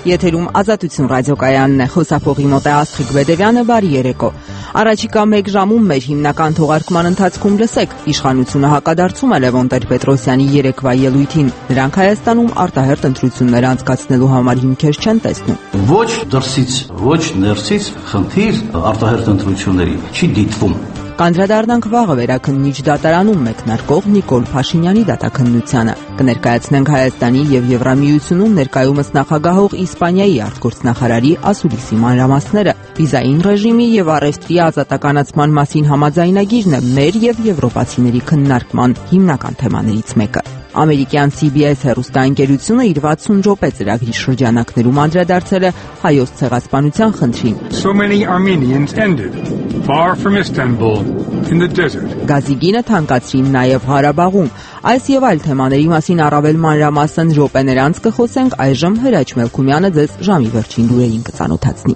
Եթերում Ազատություն ռադիոկայանն է, խոսափողի մոտ է Աստղիկ Բեդևյանը, բարի երեկո։ Առաջիկա 1 ժամում մեր հիմնական թողարկման ընթացքում լսեք, իշխանությունը հակադարձում է Լևոն Տեր-Պետրոսյանի երեկվա ելույթին։ Նրանք Հայաստանում արտահերթ ընտրություններ անցկացնելու համար հիմքեր չեն տեսնում։ Ոչ դրսից, ոչ ներսից խնդիր արտահերթ ընտրությունների չի դիտվում։ Կանդրադառնանք վաղը վերաքննիչ դատարանում մեկնարկող Նիկոլ Փաշինյանի դատաքննությանը։ Կներկայացնենք Հայաստանի եւ Եվրամիությունում ներկայումս նախագահող Իսպանիայի արտգործնախարարի ասուլիսի մանրամասները։ Վիզային ռեժիմի եւ առևտրի ազատականացման մասին համաձայնագիրն է մեր եւ եվրոպացիների քննարկման հիմնական թեմաներից մեկը։ Ամերիկյան CBS հեռուստաընկերությունը իր 60 րոպե ծրագրի շրջանակներում անդրադարձել է հայոց ցեղասպանության խնդրին։ So many Armenians ended far from Istanbul in the desert. Գազի թանկացրին նաև Ղարաբաղում։ Այս եւ այլ թեմաների մասին առավել մանրամասն րոպեներ անց կխոսենք, այժմ Հրաչ Մելքումյանը ձեզ ժամի վերջին լուրերին կծանոթացնի։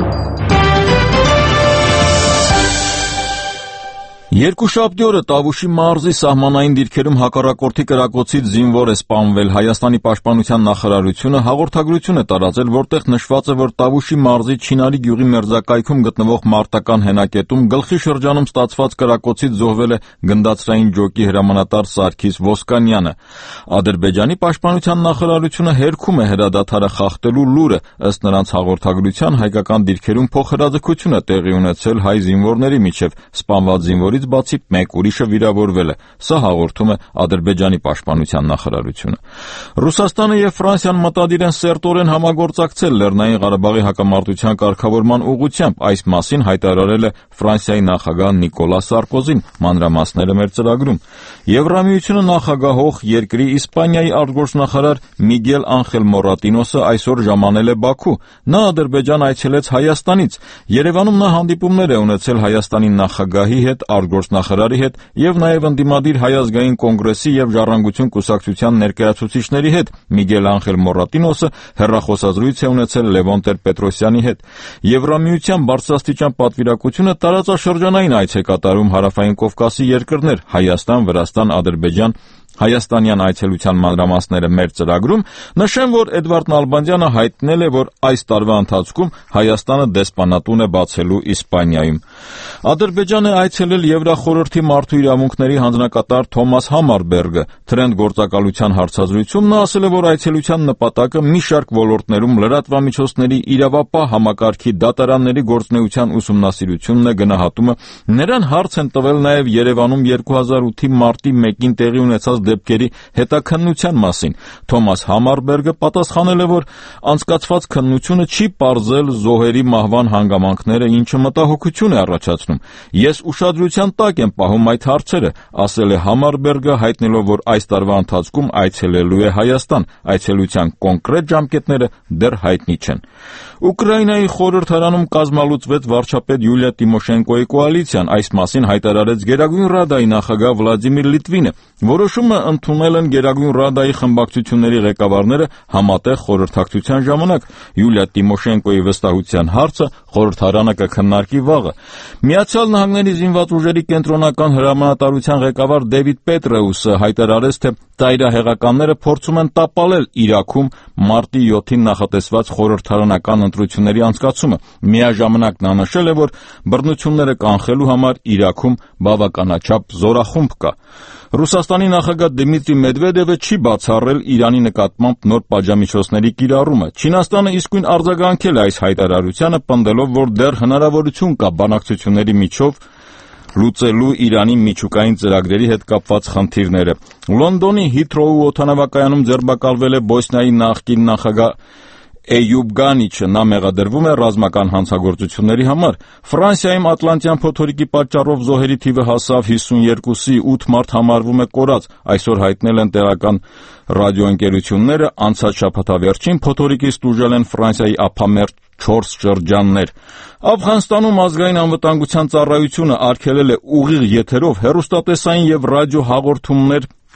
Երկուշաբթի օրը Տավուշի մարզի սահմանային դիրքերում հակառակորդի կրակոցից զինվոր է սպանվել։ Հայաստանի պաշտպանության նախարարությունը հաղորդագրություն է տարածել, որտեղ նշված է, որ Տավուշի մարզի Չինարի գյուղի մերձակայքում գտնվող մարտական հենակետում գլխի շրջանում ստացված կրակոցից զոհվել է գնդացրային ջոկի հրամանատար Սարգիս Ոսկանյանը։ Ադրբեջանի պաշտպանության նախարարությունը հերքում է հրադադարը խախտելու լուրը։ Ըստ նրանց հաղորդագրության, հայկական դիրքերում փոխհրաձգություն է տեղի ունեցել հայ զինվորների միջև։ Սպանված զինվորից բացի մեկ ուրիշը վիրավորվել է։ Սա հաղորդում է Ադրբեջանի պաշտպանության նախարարությունը։ Ռուսաստանը եւ Ֆրանսիան մտադիր են սերտորեն համագործակցել Լեռնային Ղարաբաղի հակամարտության կարգավորման ուղղությամբ։ Այս մասին հայտարարել է Ֆրանսիայի նախագահ Նիկոլա Սարկոզին, մանրամասները մեր ծրագրում։ Եվրամիությունը նախագահող երկրի Իսպանիայի արտգործնախարար Միգել Անխել Մորատինոսը այսօր ժամանել է Բաքու։ Նա Ադրբեջան այցելեց Հայաստանից։ Երևանում նա հանդիպումներ է ունեցել Հայաստանի նախագահի հետ, արտգործնախարարի հետ եւ նաեւ ընդդիմադիր Հայ ազգային կոնգրեսի եւ Ժառանգություն կուսակցության ներկայացուցիչների հետ։ Միգել Անխել Մորատինոսը հեռախոսազրույց է ունեցել Լևոն Տեր-Պետրոսյանի հետ։ Եվրամիության բարձրաստիճան պատվիրակությունը տարածաշրջանային այց է կատարում Հարավային Կովկասի երկրներ՝ Հայաստան, Վրաստան, Ադրբեջան։ Հայաստանյան այցելության մանրամասները մեր ծրագրում։ Նշեմ, որ Էդվարդ Նալբանդյանը հայտնել է, որ այս տարվա ընթացքում Հայաստանը դեսպանատուն է բացելու Իսպանիայում։ Ադրբեջան է այցելել Եվրախորհրդի մարդու իրավունքների հանձնակատար Թոմաս Համարբերգը։ Թրենդ գործակալության հարցազրույցում նա ասել է, որ այցելության նպատակը մի շարք ոլորտներում լրատվամիջոցների իրավապահ համակարգի դատարանների գործունեության ուսումնասիրությունն է, գնահատումը։ Նրան հարց են տվել նաև Երևանում 2008-ի մարտի 1-ին տեղի ունեցած դեպքերի հետաքննության մասին։ Թոմաս Համարբերգը պատասխանել է, որ անցկացված քննությունը չի պարզել զոհերի մահվան հանգամանքները, ինչը մտահոգություն է առաջացնում։ Ես ուշադրության տակ եմ պահում այդ հարցերը, ասել է Համարբերգը, հայտնելով, որ այս տարվա ընթացքում այցելելու է Հայաստան։ Այցելության կոնկրետ ժամկետները դեռ հայտնի չեն։ Ուկրաինայի խորհրդարանում կազմալուծվեց վարչապետ Յուլիա Տիմոշենկոյի կոալիցիան։ Այս մասին հայտարարեց Գերագույն Ռադայի նախագահ Վլադիմիր Լիտվինը։ Որոշումը ընդունել են Գերագույն Ռադայի խմբակցությունների ղեկավարները համատեղ խորհրդակցության ժամանակ։ Յուլիա Տիմոշենկոյի վստահության հարցը խորհրդարանը կքննարկի վաղը։ Միացյալ Նահանգների զինված ուժերի կենտրոնական հրամանատարության ղեկավար Դեվիդ Պետրեուսը հայտարարեց, թե ծայրահեղականները փորձում են տապալել Իրաքում մարտի 7-ին նախատեսված խորհրդարանական ընտրությունների անցկացումը։ Միաժամանակ նա նշել է, որ բռնությունները կանխելու համար Իրաքում բավականաչափ զորախումբ կա։ Ռուսաստանի նախագահ Դմիտրի Մեդվեդևը չի բացառել Իրանի նկատմամբ նոր պատժամիջոցների կիրառումը։ Չինաստանը իսկույն արձագանքել է այս հայտարարությանը, պնդելով, որ դեռ հնարավորություն կա բանակցությունների միջով լուծելու Իրանի միջուկային ծրագրերի հետ կապված խնդիրները։ Լոնդոնի Հիթրոու օդանավակայանում ձերբակալվել է Բոսնիայի նախկին նախագահ Էյուբ Գանիչը։ Նա մեղադրվում է ռազմական հանցագործությունների համար։ Ֆրանսիայում Ատլանտյան փոթորիկի պատճառով զոհերի թիվը հասավ 52-ի, 8 մարդ համարվում է կորած։ Այսօր հայտնել են տեղական ռադիոընկերությունները, անցած շաբաթավերջին փոթորիկից տուժել են Ֆրանսիայի ափամերձ 4 շրջաններ։ Աֆղանստանում ազգային անվտանգության ծառայությունը արգելել է ուղիղ եթերով հեռուստատեսային եւ ռադիո հաղորդումներ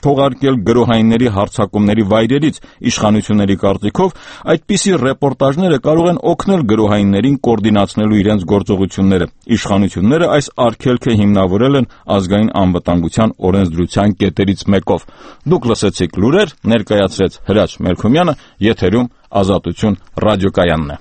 թողարկել գրոհայինների հարձակումների վայրերից։ Իշխանությունների կարծիքով այդպիսի ռեպորտաժները կարող են օգնել գրոհայիններին կոորդինացնելու իրենց գործողությունները։ Իշխանությունները այս արգելքը հիմնավորել են ազգային անվտանգության օրենսդրության կետերից մեկով։ Դուք լսեցիք լուրեր, ներկայացրեց Հրաչ Մելքումյանը, եթերում Ազատություն ռադիոկայանն է։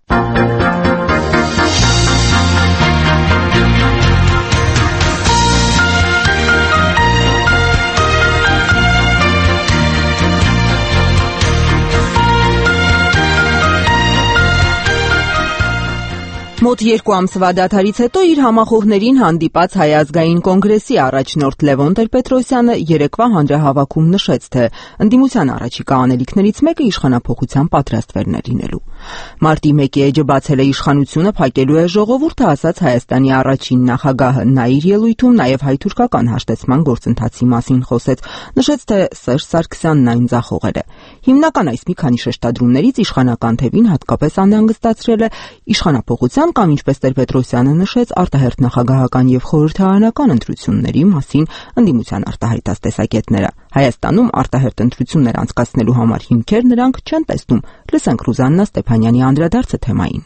Մոտ 2 ամսվա դադարից հետո իր համախոհներին հանդիպած Հայ ազգային կոնգրեսի առաջնորդ Լևոն Տեր-Պետրոսյանը երեկվա հանրահավաքում նշեց, թե ընդդիմության առաջիկա անելիքներից մեկը իշխանափոխության պատրաստվելն է լինելու։ Մարտի 1-ի էջը բացել է իշխանությունը փակելու է ժողովուրդը, ասաց Հայաստանի առաջին նախագահը։ Նա իր ելույթում նաև հայ-թուրքական հաշտեցման գործընթացի մասին խոսեց, նշեց, թե Սերժ Սարգսյանն այն ձախողել է։ Հիմնական այս մի քանի շեշտադրումներից իշխանական թևին հատկապես անհանգստացրել է իշխանափոխության կամ, ինչպես Տեր-Պետրոսյանը նշեց, արտահերթ նախագահական եւ խորհրդարանական ընտրությունների մասին ընդդիմության արտահայտած տեսակետները։ Հայաստանում արտահերթ ընտրություններ անցկացնելու համար հիմքեր նրանք չեն տեսնում։ Լսենք Ռուզաննա Ստեփանյանի անդրադարձը թեմային։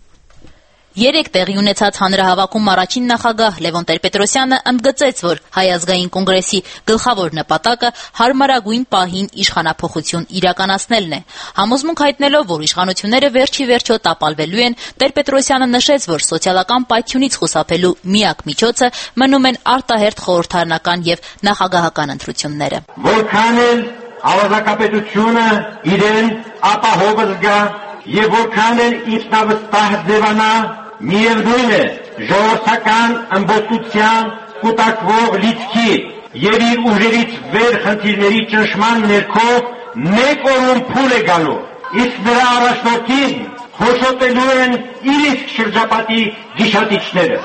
Երեկ տեղի ունեցած հանրահավաքում առաջին նախագահ Լևոն Տեր-Պետրոսյանը ընդգծեց, որ Հայ ազգային կոնգրեսի գլխավոր նպատակը հարմարագույն պահին իշխանափոխություն իրականացնելն է։ Համոզմունք հայտնելով, որ իշխանությունները վերջի վերջո տապալվելու են, Տեր-Պետրոսյանը նշեց, որ սոցիալական պայթյունից խուսափելու միակ միջոցը մնում են արտահերթ խորհրդարանական եւ նախագահական ընտրությունները։ Որքան էլ ավազակապետությունը իրեն ապահով զգա եւ որքան էլ ինքնավստահ ձևանա, միևնույն է, ժողովրդական ըմբոստության կուտակվող լիցքի եւ իր ուժերից վեր խնդիրների ճնշման ներքո մեկ օրում փուլ է գալու, իսկ նրա առաջնորդին հոշոտելու են իր իսկ շրջապատի գիշատիչները։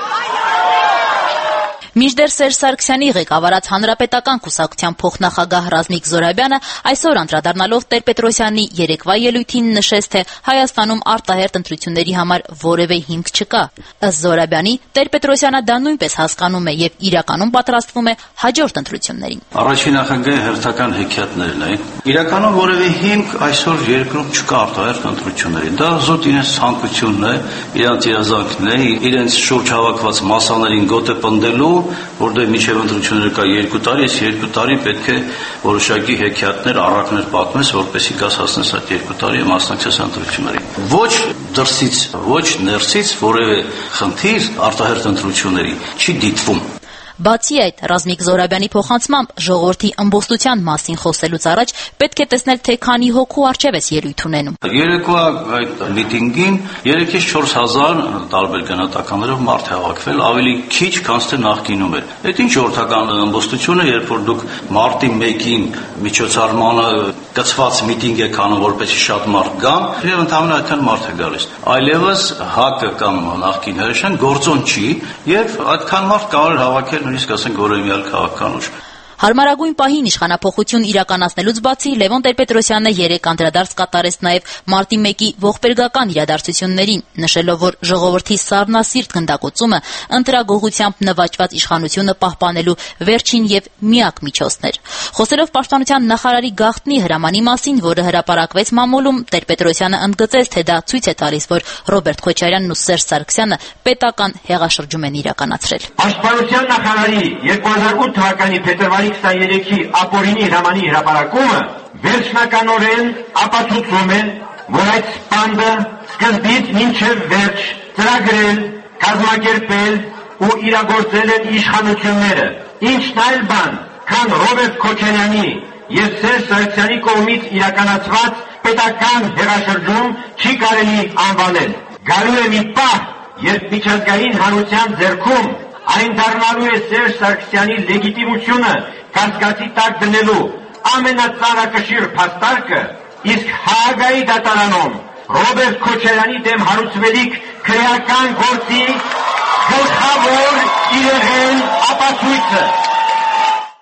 Մինչդեռ Սերժ Սարգսյանի ղեկավարած Հանրապետական կուսակցության փոխնախագահ Ռազմիկ Զոհրաբյանը այսօր անդրադառնալով Տեր-Պետրոսյանի երեկվա ելույթին նշեց, թե Հայաստանում արտահերթ ընտրությունների համար որևէ հիմք չկա։ Ըստ Զոհրաբյանի, Տեր-Պետրոսյանը դա նույնպես հասկանում է եւ իրականում պատրաստվում է հաջորդ ընտրություններին։ Առաջին նախագահի հերթական հեքիաթներն են։ Իրականում որևէ հիմք այսօր երկրում չկա արտահերթ ընտրությունների։ Դա զուտ իրենց ցանկությունն է, իրենց երազանքն է, իրենց շուրջ հավաքված մասաներին գոտե պնդելու, որտեղ միջև ընտրությունները կա 2 տարի, այս 2 տարի պետք է որոշակի հեքիաթներ, առակներ պատմես, որպեսզի գաս հասնես այդ 2 տարի եւ մասնակցես ընտրություններին։ Ոչ դրսից, ոչ ներսից որևէ խնդիր արտահերթ ընտրությունների չի դիտվում։ Բացի այդ, Ռազմիկ Զոհրաբյանի փոխանցմամբ ժողովրդի ըմբոստության մասին խոսելուց առաջ պետք է տեսնել, թե քանի հոգու առջև է ելույթ ունենում։ Երեկվա այդ միտինգին 3-ից 4 հազար տարբեր գնահատականներով մարդ է հավաքվել, ավելի քիչ, քան թե նախկինում էր։ Այդ ինչ ժողովրդական ըմբոստություն է, երբ որ դուք մարտի 1-ին միջոցառմանը կցված միտինգ եք անում, որպեսզի շատ մարդ գան, եւ ընդհանրապես այդքան մարդ է գալիս։ Այլևս ՀԱԿ-ը կամ նախկին հրաշան գործոն չի, եւ այդքան մարդ կարող է հավաքել նույնիսկ ասենք օրեմյալ քաղաքական ուժ։ Հարմարագույն պահին իշխանափոխություն իրականացնելուց բացի Լևոն Տեր-Պետրոսյանը երեկ անդրադարձ կատարեց նաև մարտի 1-ի ողբերգական իրադարձություններին, նշելով, որ ժողովրդի սառնասիրտ գնդակոծումը ընտրագողությամբ նվաճված իշխանությունը պահպանելու վերջին եւ միակ միջոցն էր։ Խոսելով պաշտպանության նախարարի գաղտնի հրամանի մասին, որը հրապարակվեց մամուլում, Տեր-Պետրոսյանը ընդգծեց, թե դա ցույց է տալիս, որ Ռոբերտ Քոչարյանն ու Սերժ Սարգսյանը պետական հեղաշրջում են իրականացրել։ Պաշտպանության նախարարի 2008 թվականի փետրվարի 23-ի ապօրինի հրամանի հրապարակումը վերջնականորեն ապացուցում է, որ այդ սպանդը սկզբից մինչև վերջ ծրագրել, կազմակերպել ու իրագործել են իշխանությունները, ինչն այլ բան, քան Ռոբերտ Քոչարյանի եւ Սերժ Սարգսյանի կողմից իրականացված պետական հեղաշրջում չի կարելի անվանել։ Գալու է մի պահ, երբ միջազգային հանրության ձեռքում այն դառնալու է Սերժ Սարգսյանի լեգիտիմությունը կասկածի տակ դնելու ամենածանրակշիռ փաստարկը, իսկ Հաագայի դատարանում Ռոբերտ Քոչարյանի դեմ հարուցվելիք քրեական գործի գլխավոր իրեղեն ապացույցը։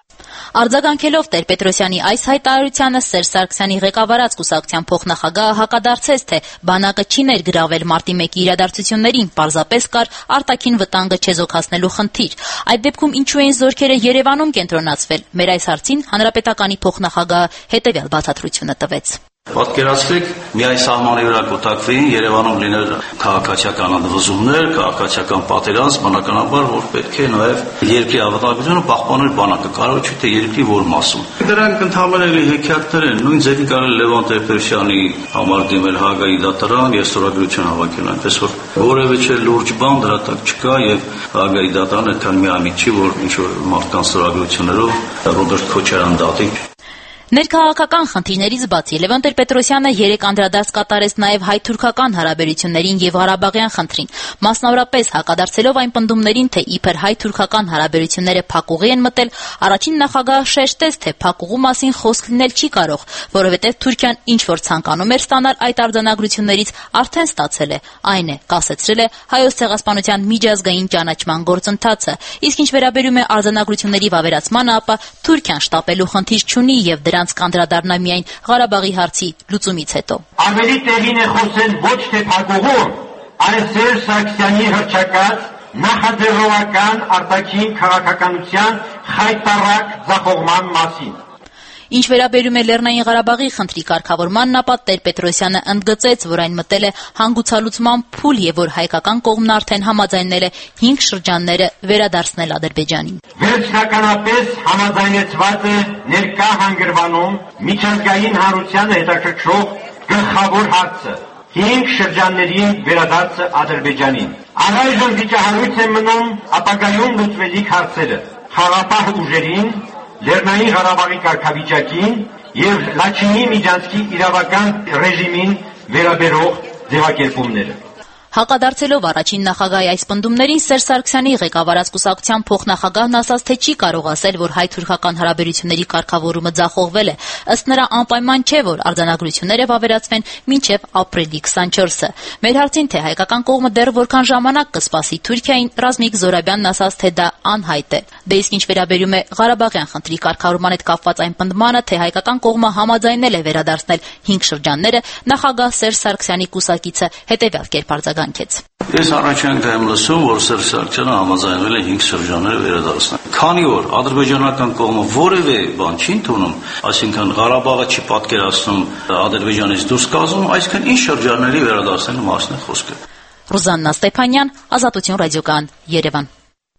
Արձագանքելով Տեր-Պետրոսյանի այս հայտարարությանը Սերժ Սարգսյանի ղեկավարած կուսակցության փոխնախագահը հակադարձեց, թե բանակը չի ներգրավել մարտի 1-ի իրադարձություններին, պարզապես կար արտաքին վտանգը չեզոքացնելու խնդիր։ Այդ դեպքում ինչու էին զորքերը Երևանում կենտրոնացվել։ Մեր այս հարցին Հանրապետականի փոխնախագահը հետևյալ բացատրությունը տվեց։ Պատկերացրեք, միայն սահմանի վրա կուտակվեին, Երևանում լիներ քաղաքացիական ընդվզումներ, քաղաքացիական պատերազմ, բնականաբար, որ պետք է նաև երկրի անվտանգությունը պահպանել բանակը, կարող չէ թե երկրի որ մասում։ Դրանք ընդհանրապես հեքիաթներ են, նույն ձևի կարելի Լևոն Տեր-Պետրոսյանի համար դիմել Հաագայի դատարան եւ ստորագրություն հավաքել, այնպես որ որևէ չէ լուրջ բան դրա տակ չկա եւ Հաագայի դատարանը այդքան միամիտ չի, որ ինչ որ մարդկանց ստորագրություններով Ռոբերտ Քոչարյան դատի։ Ներքաղաքական խնդիրներից բացի Լևոն Տեր-Պետրոսյանը երեկ անդրադարձ կատարեց նաև հայ-թուրքական հարաբերություններին եւ Ղարաբաղյան խնդրին, մասնավորապես հակադարձելով այն պնդումներին, թե իբր հայ-թուրքական հարաբերությունները փակուղի են մտել, առաջին նախագահը շեշտեց, թե փակուղու մասին խոսք լինել չի կարող, որովհետեւ Թուրքիան ինչ որ ցանկանում էր ստանալ այդ արձանագրություններից, արդեն ստացել է, այն է, կասեցրել է Հայոց ցեղասպանության միջազգային ճանաչման գործընթացը, իսկ ինչ վերաբերում է արձանագրությունների վավերացմանը, ապա Թուրքիան շտապելու խնդիր չունի եւ դրանց կանդրադառնա միայն Ղարաբաղի հարցի լուծումից հետո։ Ավելի տեղին է խոսել ոչ թե փակուղում, այլ Սերժ Սարգսյանի հռչակած նախաձեռնողական արտաքին քաղաքականության խայտառակ ձախողման մասին։ Ինչ վերաբերում է Լեռնային Ղարաբաղի խնդրի կարգավորմանն, ապա Տեր-Պետրոսյանը ընդգծեց, որ այն մտել է հանգուցալուծման փուլ եւ որ հայկական կողմն արդեն համաձայնել է 5 շրջանները վերադարձնել Ադրբեջանին։ Վերջնականապես համաձայնեցված է ներկա հանգրվանում միջազգային հանրությանը հետաքրքրող գլխավոր հարցը՝ 5 շրջաններին վերադարձը Ադրբեջանին։ Առայժմ վիճահարույց է մնում ապագայում լուծվելիք հարցերը՝ խաղաղապահ ուժերին, Լեռնային Ղարաբաղի կարգավիճակին եւ Լաչինի միջանցքի իրավական ռեժիմին վերաբերող ձևակերպումները։ Հակադարձելով առաջին նախագահի այս պնդումներին, Սերժ Սարգսյանի ղեկավարած կուսակցության փոխնախագահն ասաց, թե չի կարող ասել, որ հայ-թուրքական հարաբերությունների կարգավորումը ձախողվել է։ Ըստ նրա, անպայման չէ, որ արձանագրությունները վավերացվեն մինչև ապրիլի 24-ը։ Մեր հարցին, թե հայկական կողմը դեռ որքան ժամանակ կսպասի Թուրքիային, Ռազմիկ Զոհրաբյանն ասաց, թե դա անհայտ է։ Դե իսկ ինչ վերաբերում է Ղարաբաղյան խնդրի կարգավորման հետ կապված այն պնդմանը, թե հայկական կողմը համաձայնել է վերադարձնել 5 շրջանները, նախագահ Սերժ Սարգսյանի կուսակիցը հետևյալ կերպ արձագանքեց։ Ես առաջին անգամ եմ լսում, որ Սերժ Սարգսյանը համաձայնվել է 5 շրջանները վերադարձնել։ Քանի որ ադրբեջանական կողմը որևէ բան չի ընդունում, այսինքն Ղարաբաղը չի պատկերացնում Ադրբեջանից դուրս կազմում, այսինքն ինչ շրջանների վերադարձնելու մասն է խոսքը։ Ռուզաննա Ստեփանյան, Ազատություն ռադիոկայան, Երևան։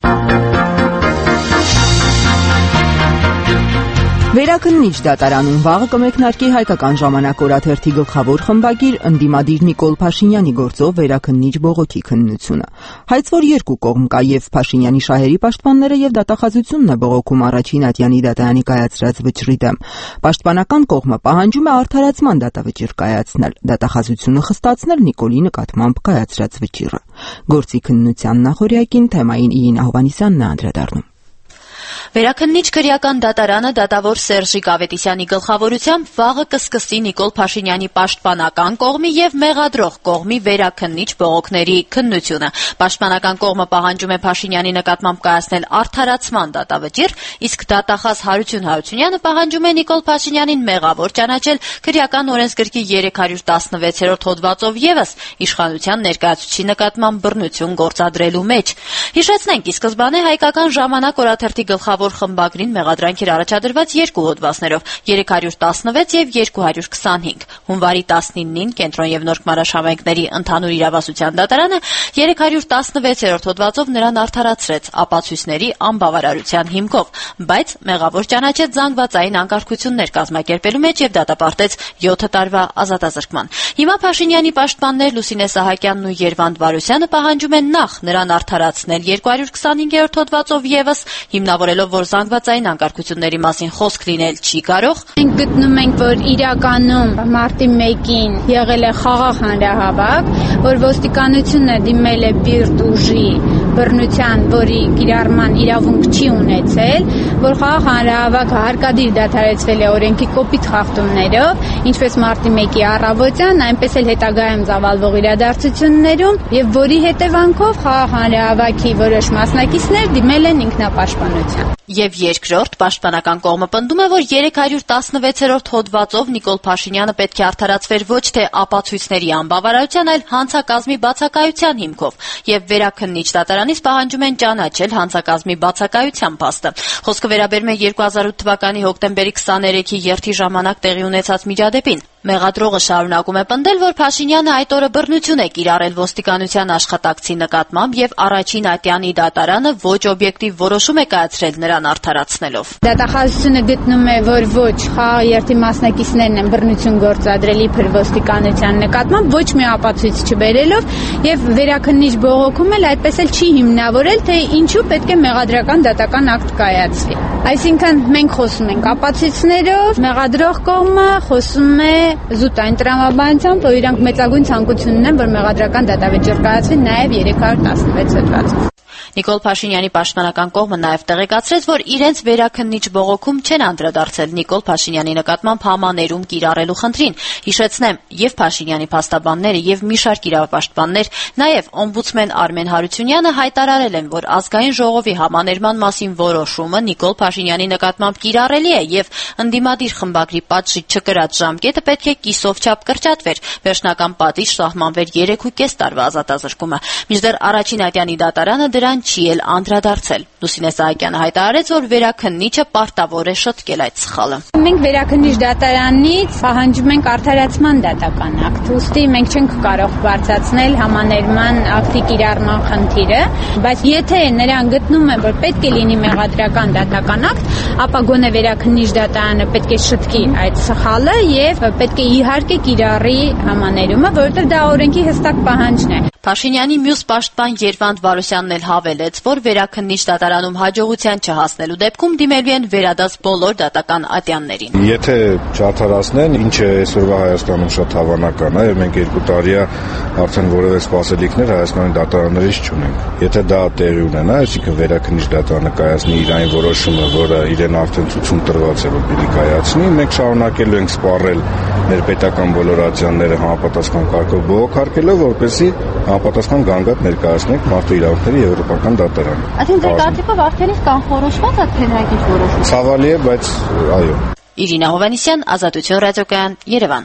Վերաքննիչ դատարանում վաղը կմեկնարկի Հայկական ժամանակ օրաթերթի գլխավոր խմբագիր ընդդիմադիր Նիկոլ Փաշինյանի գործով վերաքննիչ բողոքի քննությունը։ Հայց որ երկու կողմ կա եւ Փաշինյանի շահերի պաշտպանները եւ դատախազությունն է բողոքում առաջին Ատյանի դատարանի կայացրած վճռի դեմ։ Պաշտպանական կողմը պահանջում է արդարացման դատավճիռ կայացնել, դատախազությունը խստացնել Նիկոլի նկատմամբ կայացրած վճիռը։ Գործի քննության նախօրյակին թեմային Իրինա Հովհաննիսյանն է անդրադառնում։ Վերաքննիչ քրեական դատարանը դատավոր Սերժիկ Ավետիսյանի գլխավորությամբ վաղը կսկսի Նիկոլ Փաշինյանի պաշտպանական կողմի եւ մեղադրող կողմի վերաքննիչ բողոքների քննությունը։ Պաշտպանական կողմը պահանջում է Փաշինյանի նկատմամբ կայացնել արդարացման դատավճիռ, իսկ դատախազ Հարություն Հարությունյանը պահանջում է Նիկոլ Փաշինյանին մեղավոր ճանաչել քրեական օրենսգրքի 316-րդ հոդվածով եւս իշխանության ներկայացուցիչի նկատմամբ բռնություն գործադրելու մեջ։ Հիշեցնենք, ի սկզբանե Հայկական ժամանակ օրաթերթի գլխավոր խմբագրին մեղադրանք էր առաջադրված երկու հոդվածներով՝ 316 եւ 225։ Հունվարի 19-ին Կենտրոն եւ Նորք Մարաշավենքների ընդհանուր իրավասության դատարանը 316-րդ հոդվածով նրան արդարացրեց ապացույցների անբավարարության հիմքով, բայց մեղավոր ճանաչեց զանգվածային անկարգություններ կազմակերպելու մեջ եւ դատապարտեց 7 տարվա ազատազրկման։ Հիմա Փաշինյանի պաշտպաններ Լուսինե Սահակյանն ու Երվանդ Վարուսյանը պահանջում են նախ նրան արդարացնել 225-րդ հոդվածով եւս, հիմնավորելով, որ զանգվածային անկարգությունների մասին խոսք լինել չի կարող։ Մենք գտնում ենք, որ իրականում մարտի 1-ին եղել է խաղաղ հանրահավաք, որ ոստիկանությունը դիմել է բիրտ ուժի բռնության, որի կիրառման իրավունք չի ունեցել, որ խաղաղ հանրահավաքը հարկադիր դադարեցվել է օրենքի կոպիտ խախտումներով, ինչպես մարտի 1-ի առավոտյան, այնպես էլ հետագայում ծավալվող իրադարձություններում, եւ որի հետևանքով խաղաղ հանրահավաքի որոշ մասնակիցներ դիմել են ինքնապաշտպանության։ Եվ երկրորդ, պաշտպանական կողմը պնդում է, որ 316-րդ հոդվածով Նիկոլ Փաշինյանը պետք է արդարացվեր ոչ թե ապացույցների անբավարարության, այլ հանցակազմի բացակայության հիմքով, եւ վերաքննիչ դատարանից պահանջում են ճանաչել հանցակազմի բացակայության փաստը։ Խոսքը վերաբերում է 2008 թվականի հոկտեմբերի 23-ի երթի ժամանակ տեղի ունեցած միջադեպին։ Մեղադրողը շարունակում է պնդել, որ Փաշինյանը այդ օրը բռնություն է կիրառել ոստիկանության աշխատակցի նկատմամբ եւ առաջին ատյանի դատարանը ոչ օբյեկտիվ որոշում է կայացրել նրան արդարացնելով։ Դատախազությունը գտնում է, որ ոչ խաղաղ երթի մասնակիցներն են բռնություն գործադրել իբր ոստիկանության նկատմամբ, ոչ մի ապացույց չբերելով եւ վերաքննիչ բողոքում էլ այդպես էլ չի հիմնավորել, թե ինչու պետք է մեղադրական դատական ակտ կայացվի։ Այսինքն մենք խոսում ենք ապացույցներով, մեղադրող կողմը խոսում է զուտ այն տրամաբանությամբ, որ իրանք մեծագույն ցանկություն ունեն, որ մեղադրական դատավեճեր կայացվի նաև 316 հոդվածով։ Նիկոլ Փաշինյանի պաշտպանական կողմը նաև տեղեկացրեց, որ իրենց վերաքննիչ բողոքում չեն անդրադարձել Նիկոլ Փաշինյանի նկատմամբ համաներում կիրառելու խնդրին։ Հիշեցնեմ, եւ Փաշինյանի փաստաբանները եւ մի շարք իրավապաշտպաններ, նաև օմբուդսմեն Արմեն Հարությունյանը հայտարարել են, որ ազգային ժողովի համաներման մասին որոշումը Նիկոլ Փաշինյանի նկատմամբ կիրառելի է եւ ընդդիմադիր խմբագրի պատժի չկրած ժամկետը պետք է կիսով չափ կրճատվեր, վերջնական պատիժ սահմանվեր 3.5 տարվա ազատազրկումը։ Մինչդեռ առաջին ատյանի դատարանը դրան չի էլ անդրադարձել։ Լուսինե Սահակյանը հայտարարեց, որ վերաքննիչը պարտավոր է շտկել այդ սխալը։ Մենք վերաքննիչ դատարանից պահանջում ենք արդարացման դատական ակտ, ուստի մենք չենք կարող բարձրացնել համաներման ակտի կիրառման խնդիրը, բայց եթե նրանք գտնում են, որ պետք է լինի մեղադրական դատական ակտ, ապա գոնե վերաքննիչ դատարանը պետք է շտկի այդ սխալը եւ պետք է իհարկե կիրառի համաներումը, որովհետեւ դա օրենքի հստակ պահանջն է։ Փաշինյանի մյուս պաշտպան Երվանդ Վարոսյանն էլ հավելեց, որ վերաքննիչ դատարանում հաջողության չհասնելու դեպքում դիմելու են վերադաս բոլոր դատական ատյաններին։ Եթե չարթարացնեն, ինչը այսօրվա Հայաստանում շատ հավանական է, եւ մենք 2 տարի արդեն որևէ սպասելիքներ Հայաստանի դատարաններից չունենք։ Եթե դա տեղի ունենա, այսինքն վերաքննիչ դատարանը կայացնի իր այն որոշումը, որը իրեն արդեն ցույց տրված է, որ պիտի կայացնի, մենք շարունակելու ենք սպառել մեր պետական բոլոր ատյանները համապատասխան կարգով բողոքարկելով, որպեսզի համապատասխան գանգատ ներկայացնենք մարդու իրավունքների եվրոպական դատարան։ Այսինքն ձեր կարծիքով արդեն իսկ կանխորոշված է թե նա ինչ որոշում։ Ցավալի է, բայց այո։ Իրինա Հովանեսյան, Ազատություն ռադիոկայան, Երևան։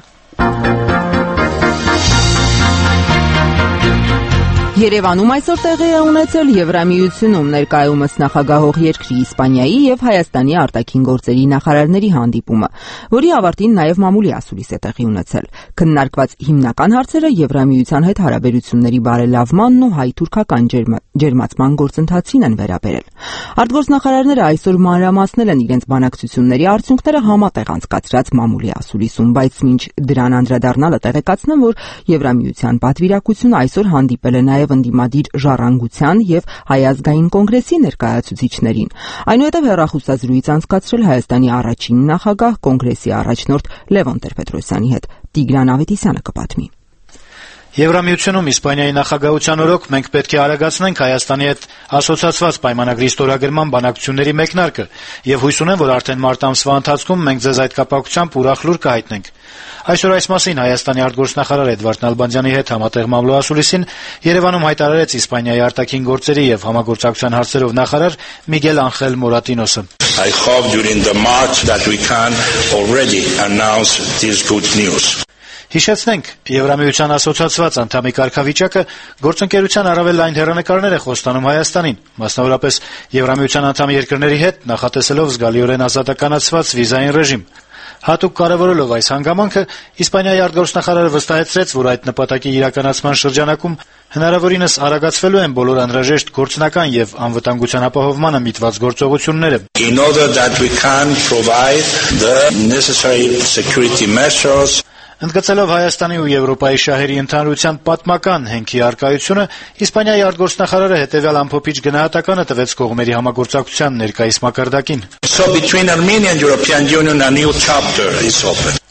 Երևանում այսօր տեղի է ունեցել Եվրամիությունում ներկայումս նախագահող երկրի Իսպանիայի եւ Հայաստանի արտաքին գործերի նախարարների հանդիպումը, որի ավարտին նաեւ մամուլի ասուլիս է տեղի ունեցել։ Քննարկված հիմնական հարցերը Եվրամիության հետ հարաբերությունների բարելավմանն ու հայ-թուրքական ջերմացման գործընթացին են վերաբերել։ Արտգործնախարարները այսօր մանրամասնել են իրենց բանակցությունների արդյունքները համատեղ անցկացրած մամուլի ասուլիսում, բայց մինչ դրան անդրադառնալը տեղեկացնեմ, որ Եվրամիության պատվիրակությունը այսօր հանդիպել է նաեւ ընդդիմադիր ժառանգության եւ Հայ ազգային կոնգրեսի ներկայացուցիչներին։ Այնուհետև հեռախոսազրույց անցկացրել Հայաստանի առաջին նախագահ կոնգրեսի առաջնորդ Լևոն Տեր-Պետրոսյանի հետ։ Տիգրան Ավետիսյանը կպատմի։ Եվրամիությունում Իսպանիայի նախագահության օրոք մենք պետք է արագացնենք Հայաստանի հետ ասոցիացված պայմանագրի ստորագրման բանակցությունների մեկնարկը եւ հույս ունեմ, որ արդեն մարտ ամսվա ընթացքում մենք ձեզ այդ կապակցությամբ ուրախ լուր կհայտնենք։ Այսօր այս մասին Հայաստանի արտգործնախարար Էդվարդ Նալբանդյանի հետ համատեղ մամուլի ասուլիսին Երևանում հայտարարեց Իսպանիայի արտաքին գործերի եւ համագործակցության հարցերով նախարար Միգել Անխել Մորատինոսը։ I hope during the March that we can already announce this good news. Հիշեցնենք, Եվրամիության ասոցիացված անդամի կարգավիճակը գործընկերության առավել լայն հեռանկարներ է խոստանում Հայաստանին, մասնավորապես Եվրամիության անդամ երկրների հետ նախատեսելով զգալիորեն ազատականացված վիզային ռեժիմ։ Հատուկ կարևորելով այս հանգամանքը, Իսպանիայի արտգործնախարարը վստահեցրեց, որ այդ նպատակի իրականացման շրջանակում հնարավորինս արագացվելու են բոլոր անհրաժեշտ գործնական եւ անվտանգության ապահովմանը միտված գործողությունները։ In order that we can provide the necessary security measures. Ընդգծելով Հայաստանի ու Եվրոպայի շահերի ընդհանրության պատմական հենքի առկայությունը, Իսպանիայի արտգործնախարարը հետեւյալ ամփոփիչ գնահատականը տվեց կողմերի համագործակցության ներկայիս մակարդակին։ So between Armenia and European Union a new chapter is open.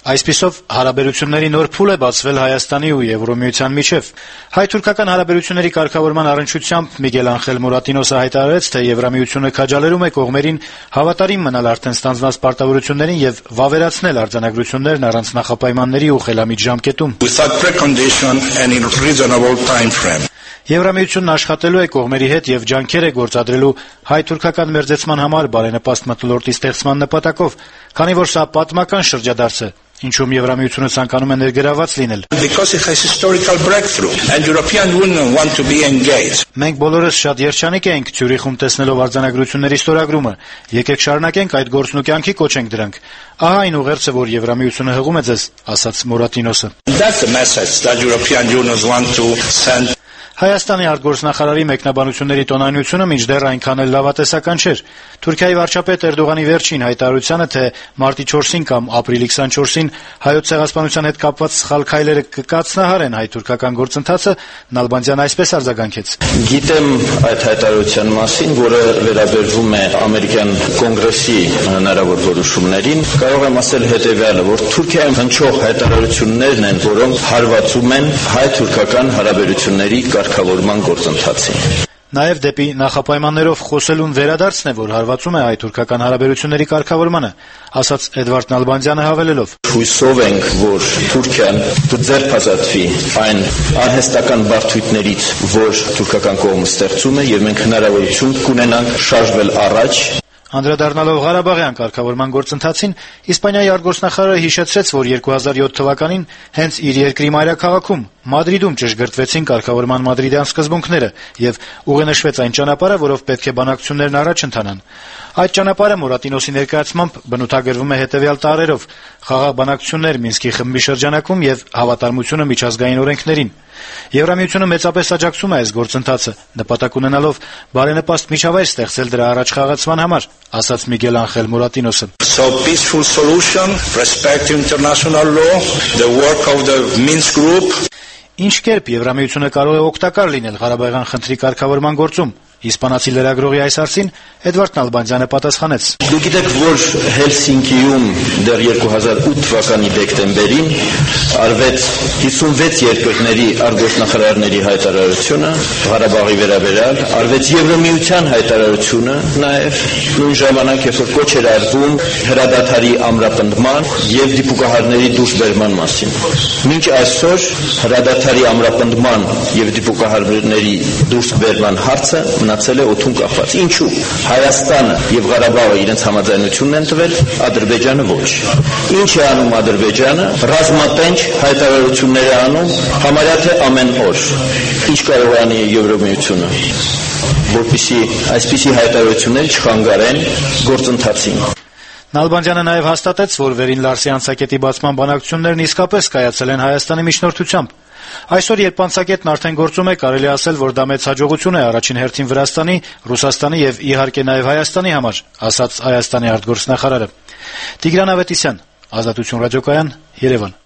Այսպիսով հարաբերությունների նոր փուլ է բացվել Հայաստանի ու Եվրոմիության միջև։ Հայ-թուրքական հարաբերությունների կարգավորման առնչությամբ Միգել Անխել Մուրատինոսը հայտարարեց, թե Եվրամիությունը քաջալերում է կողմերին հավատարիմ մնալ արդեն ստանձնած պարտավորություններին եւ վավերացնել արձանագրություններն առանց նախապայմանների ու խելամիտ ժամկետում։ Եվրամիությունն աշխատելու է կողմերի հետ եւ ջանքեր է գործադրելու հայ-թուրքական մերձեցման համար բարենպաստ մթնոլորտի ստեղծման նպատակով, քանի որ սա պատմական շրջադարձ է, ինչում Եվրամիությունը ցանկանում է ներգրավված լինել։ Մենք բոլորս շատ երջանիկ ենք Ցյուրիխում տեսնելով արձանագրությունների ստորագրումը։ Եկեք շարունակենք այդ գործն ու կյանքի կոչենք դրանք։ Ահա այն ուղերձը, որ Եվրամիությունը հղում է ձեզ, ասաց Մուրատինոսը։ Հայաստանի արտգործնախարարի մեկնաբանությունների տոնայնությունը մինչդեռ այնքան էլ լավատեսական չէր։ Թուրքիայի վարչապետ Էրդողանի վերջին հայտարարությանը, թե մարտի 4-ին կամ ապրիլի 24-ին հայոց ցեղասպանության հետ կապված սխալ քայլերը կկացնահարեն հայ-թուրքական գործընթացը, Նալբանդյանը այսպես արձագանքեց. Գիտեմ այդ հայտարարության մասին, որը վերաբերվում է ամերիկյան կոնգրեսի հնարավոր որոշումներին, կարող եմ ասել հետևյալը, որ Թուրքիայում հնչող հայտարարություններն են, որոնք հարվածում են հայ-թուրքական հարաբերությունների կարգավորման գործընթացին։ Նաև դեպի նախապայմաններով խոսելուն վերադարձն է, որ հարվածում է հայ-թուրքական հարաբերությունների կարգավորմանը, ասաց Էդվարդ Նալբանդյանը հավելելով. Հույսով ենք, որ Թուրքիան կձերբազատվի այն արհեստական բարդույթներից, որ թուրքական կողմը ստեղծում է, եւ մենք հնարավորություն կունենանք շարժվել առաջ։ Անդրադառնալով Ղարաբաղյան կարգավորման գործընթացին, Իսպանիայի արտգործնախարարը հիշեցրեց, որ 2007 թվականին հենց իր երկրի մայրաքաղաքում Մադրիդում ճշգրտվեցին կարգավորման մադրիդյան սկզբունքները եւ ուղենշվեց այն ճանապարհը, որով պետք է բանակցություններն առաջ ընթանան։ Այդ ճանապարհը Մուրատինոսի ներկայացմամբ բնութագրվում է հետեւյալ տարրերով. խաղաղ բանակցություններ Մինսկի խմբի շրջանակում եւ հավատարմությունը միջազգային օրենքներին։ Եվրամիությունը մեծապես աջակցում է այս գործընթացը, նպատակ ունենալով բարենպաստ միջավայր ստեղծել դրա առաջ խաղացման համար, ասաց Միգել Անխել Մուրատինոսը։ So peaceful solution, respect international law, the work of the Minsk group. Ինչ կերպ Եվրամիությունը կարող է օգտակար լինել Ղարաբաղյան խնդրի կարգավորման գործում։ Իսպանացի լրագրողի այս հարցին Էդվարդ Նալբանդյանը պատասխանեց. Դուք գիտեք, որ Հելսինկիում դեռ 2008 թվականի դեկտեմբերին արվեց 56 երկրների արտգործնախարարների հայտարարությունը Ղարաբաղի վերաբերյալ, արվեց Եվրամիության հայտարարությունը նաև նույն ժամանակ, երբ որ կոչ էր արվում հրադադարի ամրապնդման եւ դիպուկահարների դուրսբերման մասին։ Մինչ այսօր հրադադարի ամրապնդման եւ դիպուկահարների դուրսբերման հարցը մնացել է օդում կախված։ Ինչու՞։ Հայաստանը եւ Ղարաբաղը իրենց համաձայնությունն են տվել, Ադրբեջանը ոչ։ Ինչ է անում Ադրբեջանը։ Ռազմատենչ հայտարարություններ է անում համարյա թե ամեն օր։ Ինչ կարող է անի Եվրամիությունը, որպեսզի այսպիսի հայտարարություններ չխանգարեն գործընթացին։ Նալբանդյանը նաև հաստատեց, որ Վերին Լարսի անցակետի բացման բանակցություններն իսկապես կայացել են Հայաստանի միջնորդությամբ։ Այսօր, երբ անցակետն արդեն գործում է, կարելի ասել, որ դա մեծ հաջողություն է առաջին հերթին Վրաստանի, Ռուսաստանի եւ իհարկե նաեւ Հայաստանի համար, ասաց Հայաստանի արտգործնախարարը։ Տիգրան Ավետիսյան, Ազատություն ռադիոկայան, Երևան։